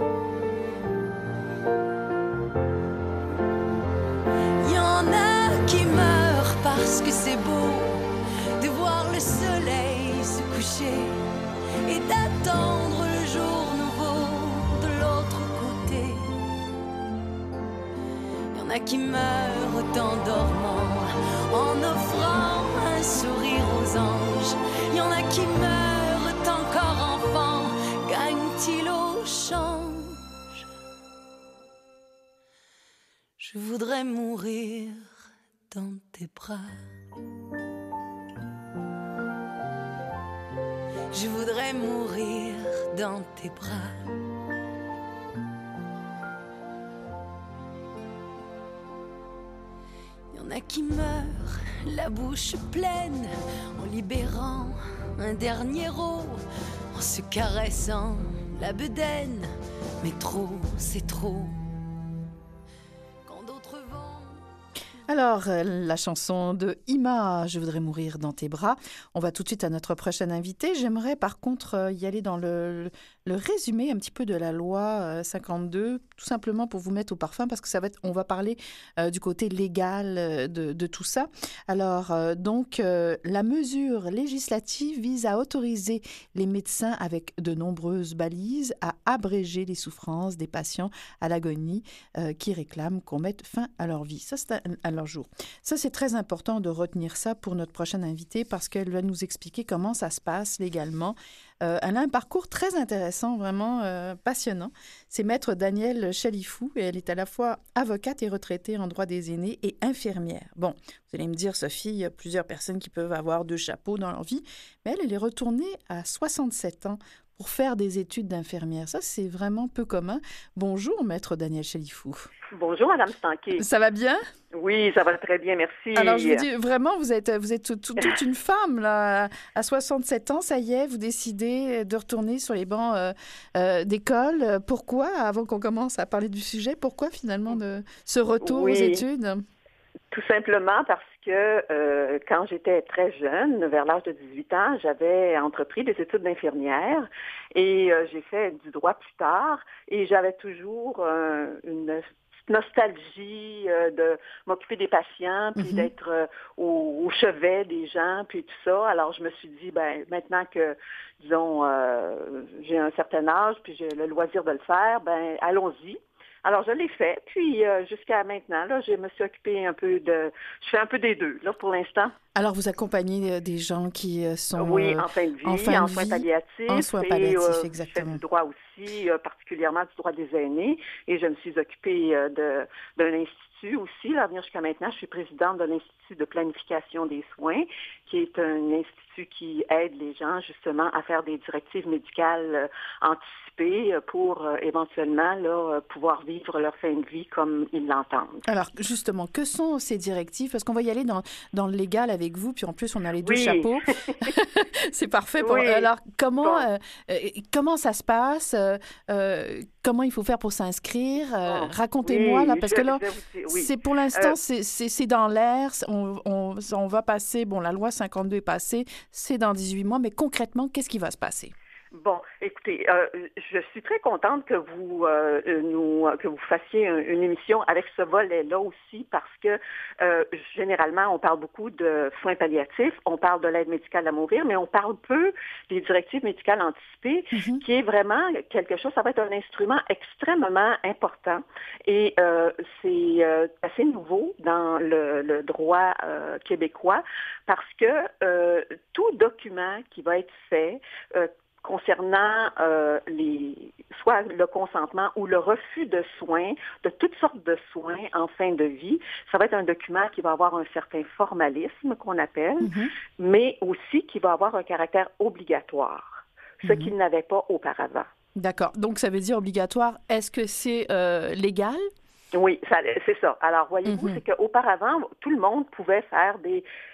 Il y en a qui meurent parce que c'est beau de voir le soleil se coucher et d'attendre le jour nouveau de l'autre côté. Il y en a qui meurent en dormant, en offrant un sourire aux anges. Il y en a qui meurent encore enfants, gagnent-ils au change. Je voudrais mourir dans tes bras. Je voudrais mourir dans tes bras. Il y en a qui meurent, la bouche pleine, en libérant un dernier rot, en se caressant la bedaine. Mais trop, c'est trop. Quand d'autres vont... Alors, euh, la chanson de Ima, Je voudrais mourir dans tes bras. On va tout de suite à notre prochaine invité. J'aimerais par contre euh, y aller dans le, le résumé un petit peu de la loi euh, cinquante-deux, tout simplement pour vous mettre au parfum, parce que ça va être, on va parler euh, du côté légal euh, de, de tout ça. Alors, euh, donc, euh, la mesure législative vise à autoriser les médecins avec de nombreuses balises à abréger les souffrances des patients à l'agonie euh, qui réclament qu'on mette fin à leur vie. Ça, c'est un, à leur jour. Ça, c'est très important de retenir ça pour notre prochaine invitée parce qu'elle va nous expliquer comment ça se passe légalement. Euh, elle a un parcours très intéressant, vraiment euh, passionnant. C'est Maître Danielle Chalifou et elle est à la fois avocate et retraitée en droit des aînés et infirmière. Bon, vous allez me dire, Sophie, il y a plusieurs personnes qui peuvent avoir deux chapeaux dans leur vie, mais elle, elle est retournée à soixante-sept ans pour faire des études d'infirmière. Ça, c'est vraiment peu commun. Bonjour, Maître Danielle Chalifou. Bonjour, Madame Stanquet. Ça va bien? Oui, ça va très bien, merci. Alors, je vous dis, vraiment, vous êtes, vous êtes toute, toute une femme, là. À soixante-sept ans, ça y est, vous décidez de retourner sur les bancs euh, euh, d'école. Pourquoi, avant qu'on commence à parler du sujet, pourquoi finalement de ce retour oui. aux études? Tout simplement parce que euh, quand j'étais très jeune, vers l'âge de dix-huit ans, j'avais entrepris des études d'infirmière et euh, j'ai fait du droit plus tard et j'avais toujours euh, une nostalgie euh, de m'occuper des patients, puis mm-hmm. d'être euh, au, au chevet des gens, puis tout ça. Alors, je me suis dit, ben maintenant que, disons, euh, j'ai un certain âge, puis j'ai le loisir de le faire, ben allons-y. Alors, je l'ai fait, puis euh, jusqu'à maintenant, là, je me suis occupée un peu de... Je fais un peu des deux, là, pour l'instant. Alors, vous accompagnez des gens qui sont... Oui, en fin de vie, en, fin en soins palliatifs. En soins palliatifs, et, euh, exactement. Je fais du droit aussi, euh, particulièrement du droit des aînés, et je me suis occupée euh, de, d'un institut aussi. Là, jusqu'à maintenant, je suis présidente de l'Institut de planification des soins, qui est un institut qui aide les gens, justement, à faire des directives médicales euh, anticipées pour euh, éventuellement là, pouvoir vivre leur fin de vie comme ils l'entendent. Alors, justement, que sont ces directives? Parce qu'on va y aller dans, dans le légal avec vous, puis en plus, on a les deux oui. chapeaux. C'est parfait. Pour... Oui. Alors, comment, bon. euh, comment ça se passe? euh, Comment il faut faire pour s'inscrire? euh, bon. Racontez-moi, oui, là, parce je, que là, oui. c'est pour l'instant, euh, c'est, c'est, c'est dans l'air. On, on, on va passer, bon, la loi cinquante-deux est passée, c'est dans dix-huit mois, mais concrètement, qu'est-ce qui va se passer? Bon, écoutez, euh, je suis très contente que vous euh, nous que vous fassiez une émission avec ce volet-là aussi parce que euh, généralement on parle beaucoup de soins palliatifs, on parle de l'aide médicale à mourir, mais on parle peu des directives médicales anticipées, mm-hmm. qui est vraiment quelque chose. Ça va être un instrument extrêmement important et euh, c'est euh, assez nouveau dans le, le droit euh, québécois parce que euh, tout document qui va être fait euh, concernant euh, les, soit le consentement ou le refus de soins, de toutes sortes de soins en fin de vie. Ça va être un document qui va avoir un certain formalisme qu'on appelle, mm-hmm. mais aussi qui va avoir un caractère obligatoire, ce mm-hmm. qu'il n'avait pas auparavant. D'accord. Donc, ça veut dire obligatoire. Est-ce que c'est euh, légal? Oui, ça, c'est ça. Alors, voyez-vous, mm-hmm. c'est qu'auparavant, tout le monde pouvait faire des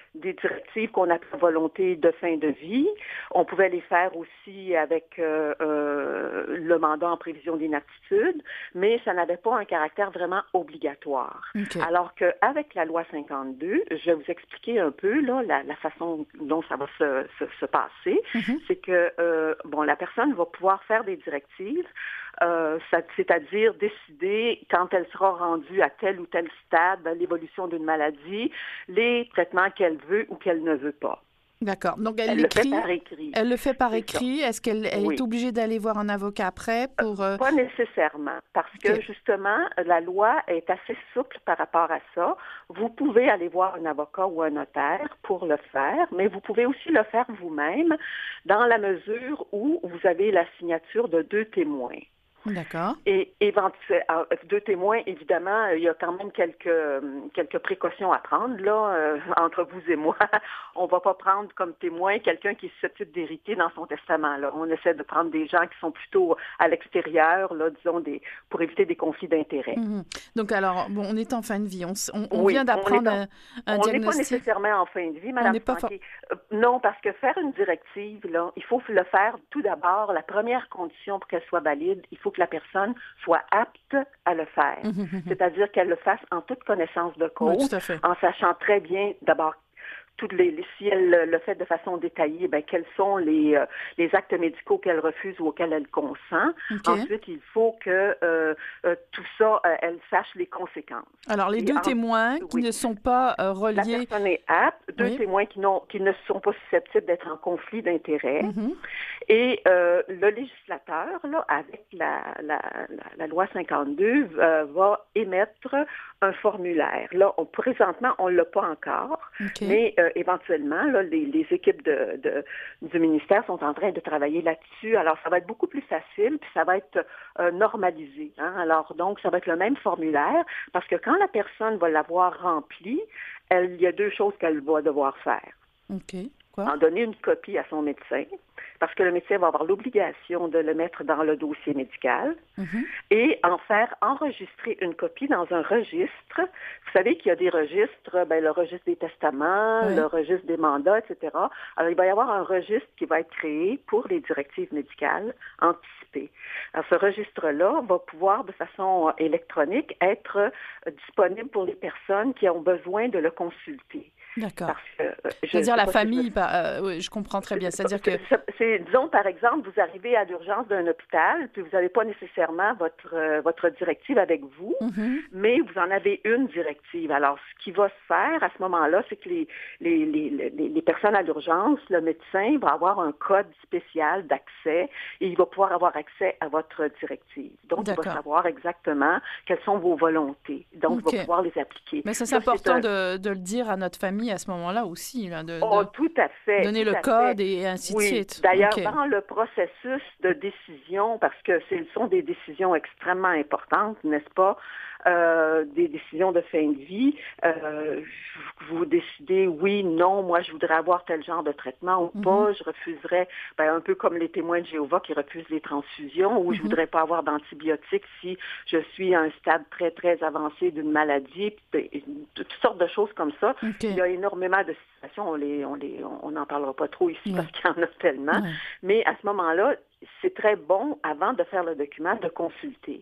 des directives qu'on appelle volonté de fin de vie. On pouvait les faire aussi avec euh, euh, le mandat en prévision d'inaptitude, mais ça n'avait pas un caractère vraiment obligatoire. Okay. Alors qu'avec la loi cinquante-deux, je vais vous expliquer un peu là, la, la façon dont ça va se, se, se passer. Mm-hmm. C'est que euh, bon, la personne va pouvoir faire des directives, euh, ça, c'est-à-dire décider quand elle sera rendue à tel ou tel stade de l'évolution d'une maladie, les traitements qu'elle veut ou qu'elle ne veut pas. D'accord. Donc, elle, elle l'écrit, le fait par écrit. Elle le fait par écrit. Est-ce qu'elle elle oui. est obligée d'aller voir un avocat après pour... Euh... Pas nécessairement, parce que, okay. justement, la loi est assez souple par rapport à ça. Vous pouvez aller voir un avocat ou un notaire pour le faire, mais vous pouvez aussi le faire vous-même dans la mesure où vous avez la signature de deux témoins. D'accord. Et éventuellement, deux témoins, évidemment, il y a quand même quelques quelques précautions à prendre là euh, entre vous et moi. On va pas prendre comme témoin quelqu'un qui est susceptible d'hériter dans son testament. Là, on essaie de prendre des gens qui sont plutôt à l'extérieur, là, disons des pour éviter des conflits d'intérêts. Mmh. Donc alors, bon, on est en fin de vie. On, on, on oui, vient d'apprendre on un, un on diagnostic. On n'est pas nécessairement en fin de vie, Madame. On n'est pas fa... euh, non, parce que faire une directive, là, il faut le faire tout d'abord. La première condition pour qu'elle soit valide, il faut que la personne soit apte à le faire. Mmh. C'est-à-dire qu'elle le fasse en toute connaissance de cause, oui, tout à fait. En sachant très bien, d'abord, toutes les, les, si elle le fait de façon détaillée, ben, quels sont les, euh, les actes médicaux qu'elle refuse ou auxquels elle consent. Okay. Ensuite, il faut que euh, euh, tout ça, euh, elle sache les conséquences. Alors, les Et deux en, témoins qui oui. ne sont pas euh, reliés... La personne est apte, deux oui. témoins qui, n'ont, qui ne sont pas susceptibles d'être en conflit d'intérêts. Mm-hmm. Et euh, le législateur, là, avec la, la, la, la loi cinquante-deux, euh, va émettre un formulaire. Là, on, présentement, on ne l'a pas encore, okay. mais euh, éventuellement, là, les, les équipes de, de, du ministère sont en train de travailler là-dessus. Alors, ça va être beaucoup plus facile, puis ça va être euh, normalisé. Hein? Alors, donc, ça va être le même formulaire, parce que quand la personne va l'avoir rempli, elle, il y a deux choses qu'elle va devoir faire. OK. Quoi? En donner une copie à son médecin, parce que le médecin va avoir l'obligation de le mettre dans le dossier médical mm-hmm. et en faire enregistrer une copie dans un registre. Vous savez qu'il y a des registres, ben, le registre des testaments, oui. le registre des mandats, et cetera. Alors, il va y avoir un registre qui va être créé pour les directives médicales anticipées. Alors, ce registre-là va pouvoir, de façon électronique, être disponible pour les personnes qui ont besoin de le consulter. D'accord. Que, euh, C'est-à-dire la famille, je... Euh, oui, je comprends très bien. C'est-à-dire que... C'est, disons, par exemple, vous arrivez à l'urgence d'un hôpital, puis vous n'avez pas nécessairement votre, euh, votre directive avec vous, mm-hmm. mais vous en avez une directive. Alors, ce qui va se faire à ce moment-là, c'est que les, les, les, les, les personnes à l'urgence, le médecin va avoir un code spécial d'accès et il va pouvoir avoir accès à votre directive. Donc, D'accord. il va savoir exactement quelles sont vos volontés. Donc, okay. il va pouvoir les appliquer. Mais ça, c'est ça, important c'est un... de, de le dire à notre famille à ce moment-là aussi, là, de, oh, de tout à fait, donner tout le à code fait. et ainsi oui. de suite. D'ailleurs, okay. dans le processus de décision, parce que ce sont des décisions extrêmement importantes, n'est-ce pas? Euh, des décisions de fin de vie, euh, vous décidez oui, non, moi je voudrais avoir tel genre de traitement ou mm-hmm. pas, je refuserais, ben, un peu comme les témoins de Jéhovah qui refusent les transfusions, ou mm-hmm. je voudrais pas avoir d'antibiotiques si je suis à un stade très très avancé d'une maladie, toutes sortes de choses comme ça. Okay. Il y a énormément de situations, on les, on les, on n'en parlera pas trop ici ouais. parce qu'il y en a tellement, ouais. mais à ce moment-là, c'est très bon avant de faire le document de consulter.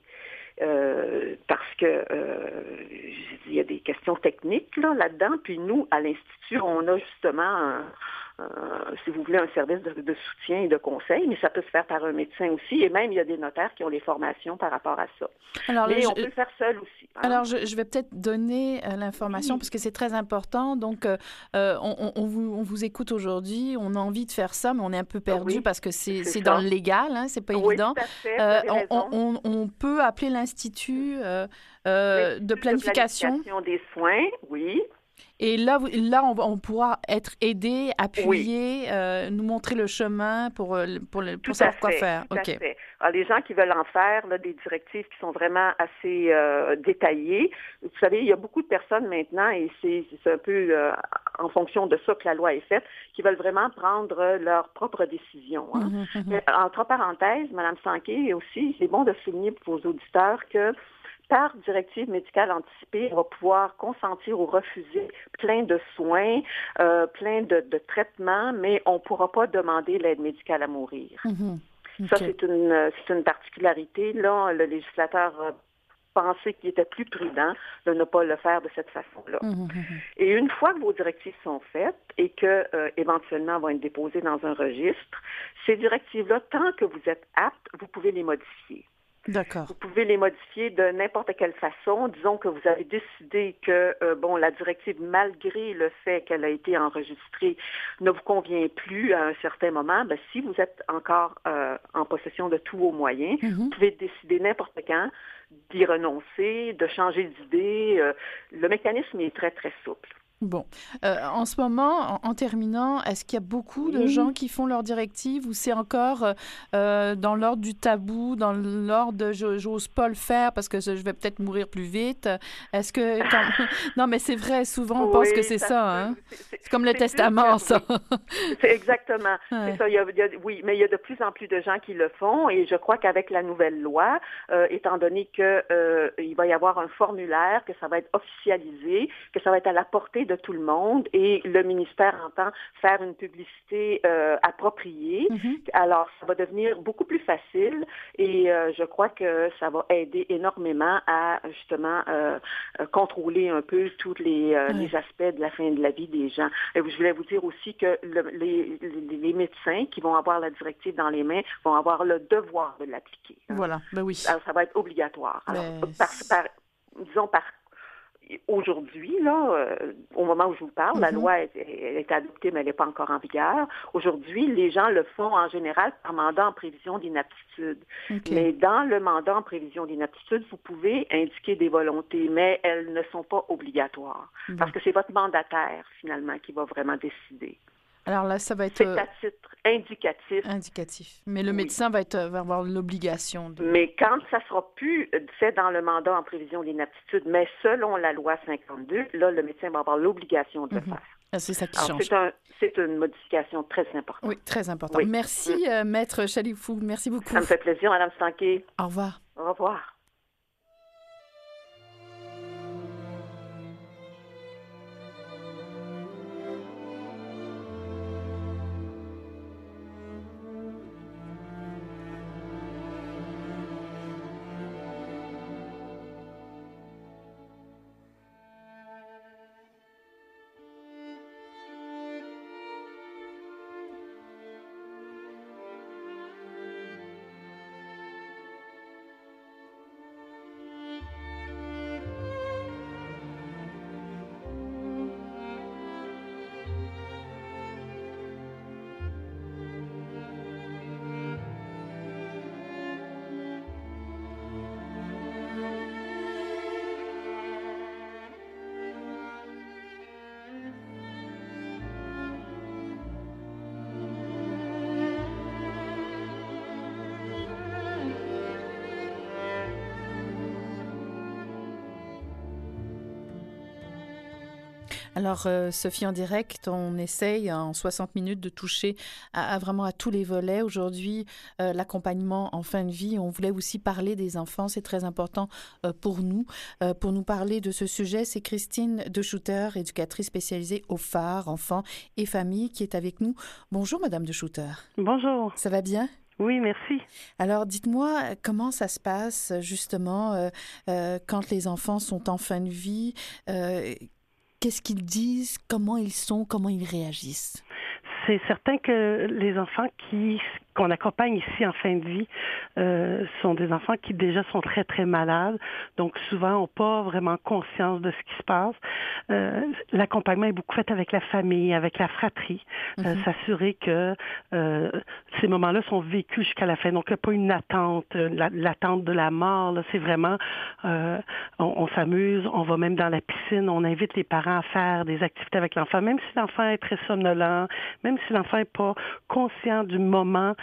Euh, parce que euh, il y a des questions techniques là, là-dedans. Puis nous, à l'Institut, on a justement, un, un, si vous voulez, un service de, de soutien et de conseil, mais ça peut se faire par un médecin aussi. Et même, il y a des notaires qui ont les formations par rapport à ça. Alors, mais je, on peut le faire seul aussi. Hein? Alors, je, je vais peut-être donner euh, l'information oui. parce que c'est très important. Donc, euh, on, on, vous, on vous écoute aujourd'hui. On a envie de faire ça, mais on est un peu perdu oui. parce que c'est, c'est, c'est dans le légal. Hein, c'est pas oui, évident. Tout à fait, euh, on, on, on peut appeler l'Institut euh, euh, de planification. de planification des soins, oui. Et là, là on, on pourra être aidé, appuyé, oui. euh, nous montrer le chemin pour, pour, le, pour savoir quoi faire. Tout okay. à fait. Alors, les gens qui veulent en faire, là, des directives qui sont vraiment assez euh, détaillées. Vous savez, il y a beaucoup de personnes maintenant, et c'est, c'est un peu euh, en fonction de ça que la loi est faite, qui veulent vraiment prendre leur propre décision. Hein. Mm-hmm, mm-hmm. Entre parenthèses, Mme Sanquet aussi, c'est bon de souligner pour vos auditeurs que par directive médicale anticipée, on va pouvoir consentir ou refuser plein de soins, euh, plein de, de traitements, mais on ne pourra pas demander l'aide médicale à mourir. Mm-hmm. Okay. Ça, c'est une, c'est une particularité. Là, le législateur a pensé qu'il était plus prudent de ne pas le faire de cette façon-là. Mmh. Et une fois que vos directives sont faites et que euh, éventuellement vont être déposées dans un registre, ces directives-là, tant que vous êtes apte, vous pouvez les modifier. D'accord. Vous pouvez les modifier de n'importe quelle façon. Disons que vous avez décidé que, euh, bon, la directive, malgré le fait qu'elle a été enregistrée, ne vous convient plus à un certain moment. Ben, si vous êtes encore euh, en possession de tous vos moyens, mm-hmm. vous pouvez décider n'importe quand d'y renoncer, de changer d'idée. Euh, le mécanisme est très, très souple. Bon. Euh, en ce moment, en, en terminant, est-ce qu'il y a beaucoup de oui. gens qui font leurs directives ou c'est encore euh, dans l'ordre du tabou, dans l'ordre de je, j'ose pas le faire parce que je vais peut-être mourir plus vite? Est-ce que... Quand... non, mais c'est vrai, souvent on oui, pense que c'est ça. ça hein? c'est, c'est, c'est comme le testament, ça. C'est exactement. Ouais. C'est ça. Il y a, il y a, oui, mais il y a de plus en plus de gens qui le font et je crois qu'avec la nouvelle loi, euh, étant donné qu'il euh, va y avoir un formulaire, que ça va être officialisé, que ça va être à la portée de tout le monde et le ministère entend faire une publicité euh, appropriée. Mm-hmm. Alors, ça va devenir beaucoup plus facile et euh, je crois que ça va aider énormément à justement euh, contrôler un peu tous les, euh, ouais. les aspects de la fin de la vie des gens. Et je voulais vous dire aussi que le, les, les, les médecins qui vont avoir la directive dans les mains vont avoir le devoir de l'appliquer. Hein. Voilà, ben oui. Alors, ça va être obligatoire. Alors, ben... par, par, disons par Aujourd'hui, là, euh, au moment où je vous parle, mm-hmm. la loi est, est adoptée, mais elle n'est pas encore en vigueur. Aujourd'hui, les gens le font en général par mandat en prévision d'inaptitude. Okay. Mais dans le mandat en prévision d'inaptitude, vous pouvez indiquer des volontés, mais elles ne sont pas obligatoires. Mm-hmm. Parce que c'est votre mandataire, finalement, qui va vraiment décider. Alors là, ça va être... C'est à titre indicatif. Indicatif. Mais le médecin oui. va, être, va avoir l'obligation de... Mais quand ça ne sera plus fait dans le mandat en prévision d'inaptitude, mais selon la loi cinquante-deux, là, le médecin va avoir l'obligation de mm-hmm. le faire. Ah, c'est ça qui Alors, change. C'est, un, c'est une modification très importante. Oui, très importante. Oui. Merci, mm. euh, Maître Chalifou. Merci beaucoup. Ça me fait plaisir, Mme Stanquet. Au revoir. Au revoir. Alors, euh, Sophie en direct, on essaye en soixante minutes de toucher à, à vraiment à tous les volets. Aujourd'hui, euh, l'accompagnement en fin de vie, on voulait aussi parler des enfants, c'est très important euh, pour nous. Euh, pour nous parler de ce sujet, c'est Christine De Schutter, éducatrice spécialisée au phare, enfants et familles, qui est avec nous. Bonjour, Madame De Schutter. Bonjour. Ça va bien? Oui, merci. Alors, dites-moi, comment ça se passe, justement, euh, euh, quand les enfants sont en fin de vie? euh, Qu'est-ce qu'ils disent? Comment ils sont? Comment ils réagissent? C'est certain que les enfants qui qu'on accompagne ici en fin de vie euh, sont des enfants qui déjà sont très, très malades, donc souvent n'ont pas vraiment conscience de ce qui se passe. Euh, l'accompagnement est beaucoup fait avec la famille, avec la fratrie, mm-hmm. euh, s'assurer que euh, ces moments-là sont vécus jusqu'à la fin. Donc, il n'y a pas une attente, la, l'attente de la mort, là, c'est vraiment, euh, on, on s'amuse, on va même dans la piscine, on invite les parents à faire des activités avec l'enfant, même si l'enfant est très somnolent, même si l'enfant n'est pas conscient du moment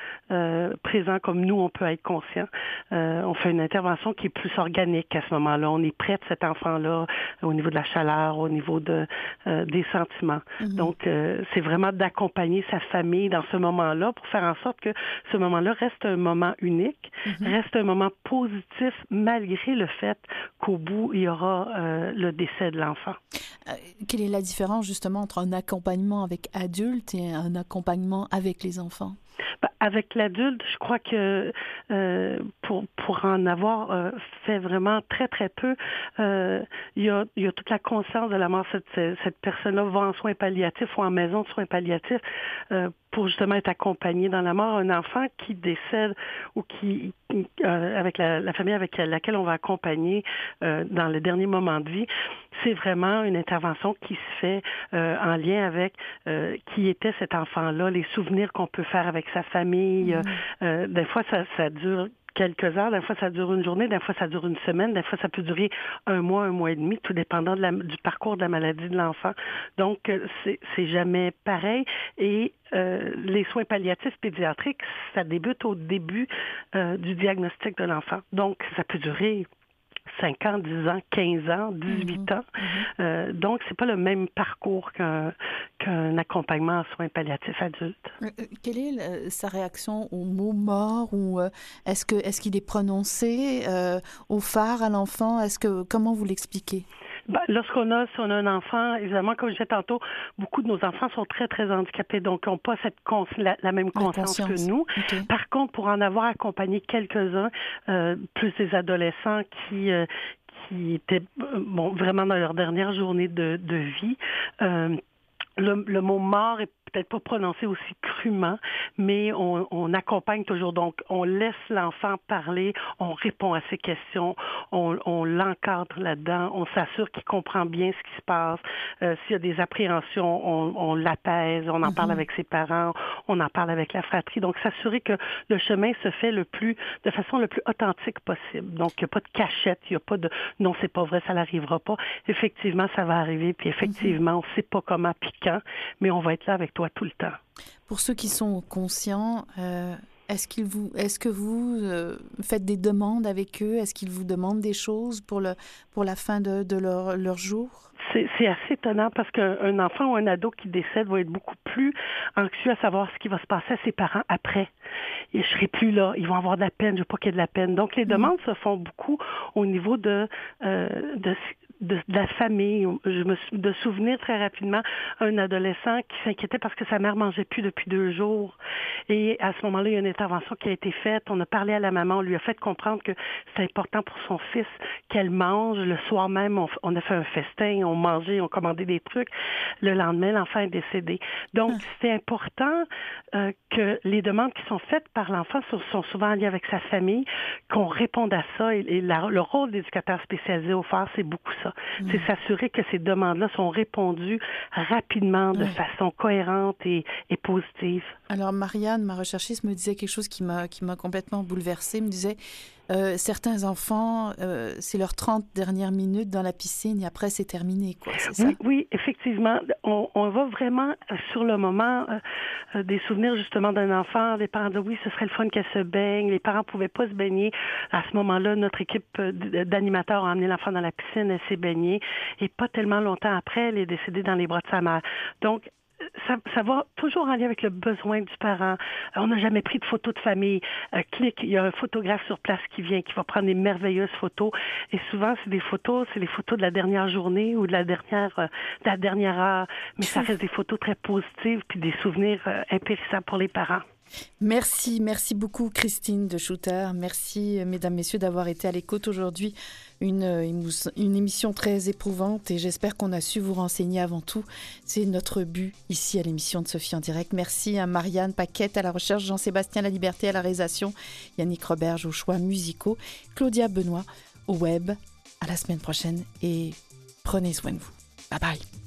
euh, présent comme nous, on peut être conscient. Euh, on fait une intervention qui est plus organique à ce moment-là. On est près de cet enfant-là au niveau de la chaleur, au niveau de, euh, des sentiments. Mm-hmm. Donc, euh, c'est vraiment d'accompagner sa famille dans ce moment-là pour faire en sorte que ce moment-là reste un moment unique, mm-hmm. reste un moment positif malgré le fait qu'au bout, il y aura euh, le décès de l'enfant. Euh, quelle est la différence justement entre un accompagnement avec adultes et un accompagnement avec les enfants? Ben, avec l'adulte, je crois que euh, pour pour en avoir euh, fait vraiment très, très peu, euh, il y a, il y a toute la conscience de la mort. Cette, cette personne-là va en soins palliatifs ou en maison de soins palliatifs euh, pour justement être accompagné dans la mort. Un enfant qui décède ou qui, euh, avec la, la famille avec laquelle on va accompagner euh, dans le dernier moment de vie, c'est vraiment une intervention qui se fait euh, en lien avec euh, qui était cet enfant-là, les souvenirs qu'on peut faire avec sa famille. Mmh. Euh, des fois, ça, ça dure quelques heures, des fois ça dure une journée, des fois ça dure une semaine, des fois ça peut durer un mois, un mois et demi, tout dépendant de la, du parcours de la maladie de l'enfant. Donc, c'est, c'est jamais pareil. Et euh, les soins palliatifs pédiatriques, ça débute au début euh, du diagnostic de l'enfant. Donc, ça peut durer cinq ans, dix ans, quinze ans, dix-huit mm-hmm. ans. Euh, donc, c'est pas le même parcours qu'un, qu'un accompagnement en soins palliatifs adultes. Euh, quelle est le, sa réaction au mot mort ou euh, est-ce que est-ce qu'il est prononcé euh, au phare à l'enfant? Est-ce que comment vous l'expliquez? Ben, lorsqu'on a, si on a un enfant, évidemment, comme je disais tantôt, beaucoup de nos enfants sont très, très handicapés, donc n'ont pas cette cons- la, la même conscience, la conscience que nous. Okay. Par contre, pour en avoir accompagné quelques-uns, euh, plus des adolescents qui, euh, qui étaient bon, vraiment dans leur dernière journée de, de vie, euh, le, le mot mort est peut-être pas prononcé aussi crûment, mais on, on accompagne toujours. Donc, on laisse l'enfant parler, on répond à ses questions, on, on l'encadre là-dedans, on s'assure qu'il comprend bien ce qui se passe. Euh, s'il y a des appréhensions, on, on l'apaise, on en mm-hmm. parle avec ses parents, on en parle avec la fratrie. Donc, s'assurer que le chemin se fait le plus, de façon le plus authentique possible. Donc, il n'y a pas de cachette, il n'y a pas de « non, c'est pas vrai, ça n'arrivera pas ». Effectivement, ça va arriver, puis effectivement, mm-hmm. on ne sait pas comment puis quand, mais on va être là avec toi tout le temps. Pour ceux qui sont conscients, euh, est-ce, qu'ils vous, est-ce que vous euh, faites des demandes avec eux? Est-ce qu'ils vous demandent des choses pour, le, pour la fin de, de leur, leur jour? C'est, c'est assez étonnant parce qu'un enfant ou un ado qui décède va être beaucoup plus anxieux à savoir ce qui va se passer à ses parents après. Et je serai plus là, ils vont avoir de la peine, je veux pas qu'il y ait de la peine. Donc, les demandes mmh. se font beaucoup au niveau de... Euh, de De, de la famille. Je me de souvenir très rapidement un adolescent qui s'inquiétait parce que sa mère mangeait plus depuis deux jours. Et à ce moment-là, il y a une intervention qui a été faite. On a parlé à la maman, on lui a fait comprendre que c'est important pour son fils qu'elle mange. Le soir même, on, on a fait un festin, on mangeait, on commandait des trucs. Le lendemain, l'enfant est décédé. Donc, ah. c'est important euh, que les demandes qui sont faites par l'enfant sont, sont souvent en lien avec sa famille, qu'on réponde à ça. Et, et la, le rôle d'éducateur spécialisé au phare, c'est beaucoup ça. Mmh. C'est s'assurer que ces demandes-là sont répondues rapidement, de ouais. façon cohérente et, et positive. Alors, Marianne, ma recherchiste, me disait quelque chose qui m'a, qui m'a complètement bouleversée. Elle me disait, euh, certains enfants, euh, c'est leurs trente dernières minutes dans la piscine et après, c'est terminé, quoi. C'est ça? Oui, oui, effectivement. On, on va vraiment sur le moment euh, des souvenirs, justement, d'un enfant. Les parents disent, oui, ce serait le fun qu'elle se baigne. Les parents ne pouvaient pas se baigner. À ce moment-là, notre équipe d'animateurs a emmené l'enfant dans la piscine, elle s'est baignée. Et pas tellement longtemps après, elle est décédée dans les bras de sa mère. Donc, Ça, ça va toujours en lien avec le besoin du parent. On n'a jamais pris de photos de famille. Euh, clic, il y a un photographe sur place qui vient, qui va prendre des merveilleuses photos. Et souvent, c'est des photos, c'est les photos de la dernière journée ou de la dernière, euh, de la dernière heure. Mais ça reste des photos très positives puis des souvenirs euh, impérissables pour les parents. Merci, merci beaucoup Christine de Schutter. Merci mesdames, messieurs d'avoir été à l'écoute aujourd'hui. Une, une émission très éprouvante et j'espère qu'on a su vous renseigner avant tout. C'est notre but ici à l'émission de Sophie en direct. Merci à Marianne Paquette à la recherche, Jean-Sébastien Laliberté à la réalisation, Yannick Roberge aux choix musicaux, Claudia Benoît au web. À la semaine prochaine et prenez soin de vous. Bye bye.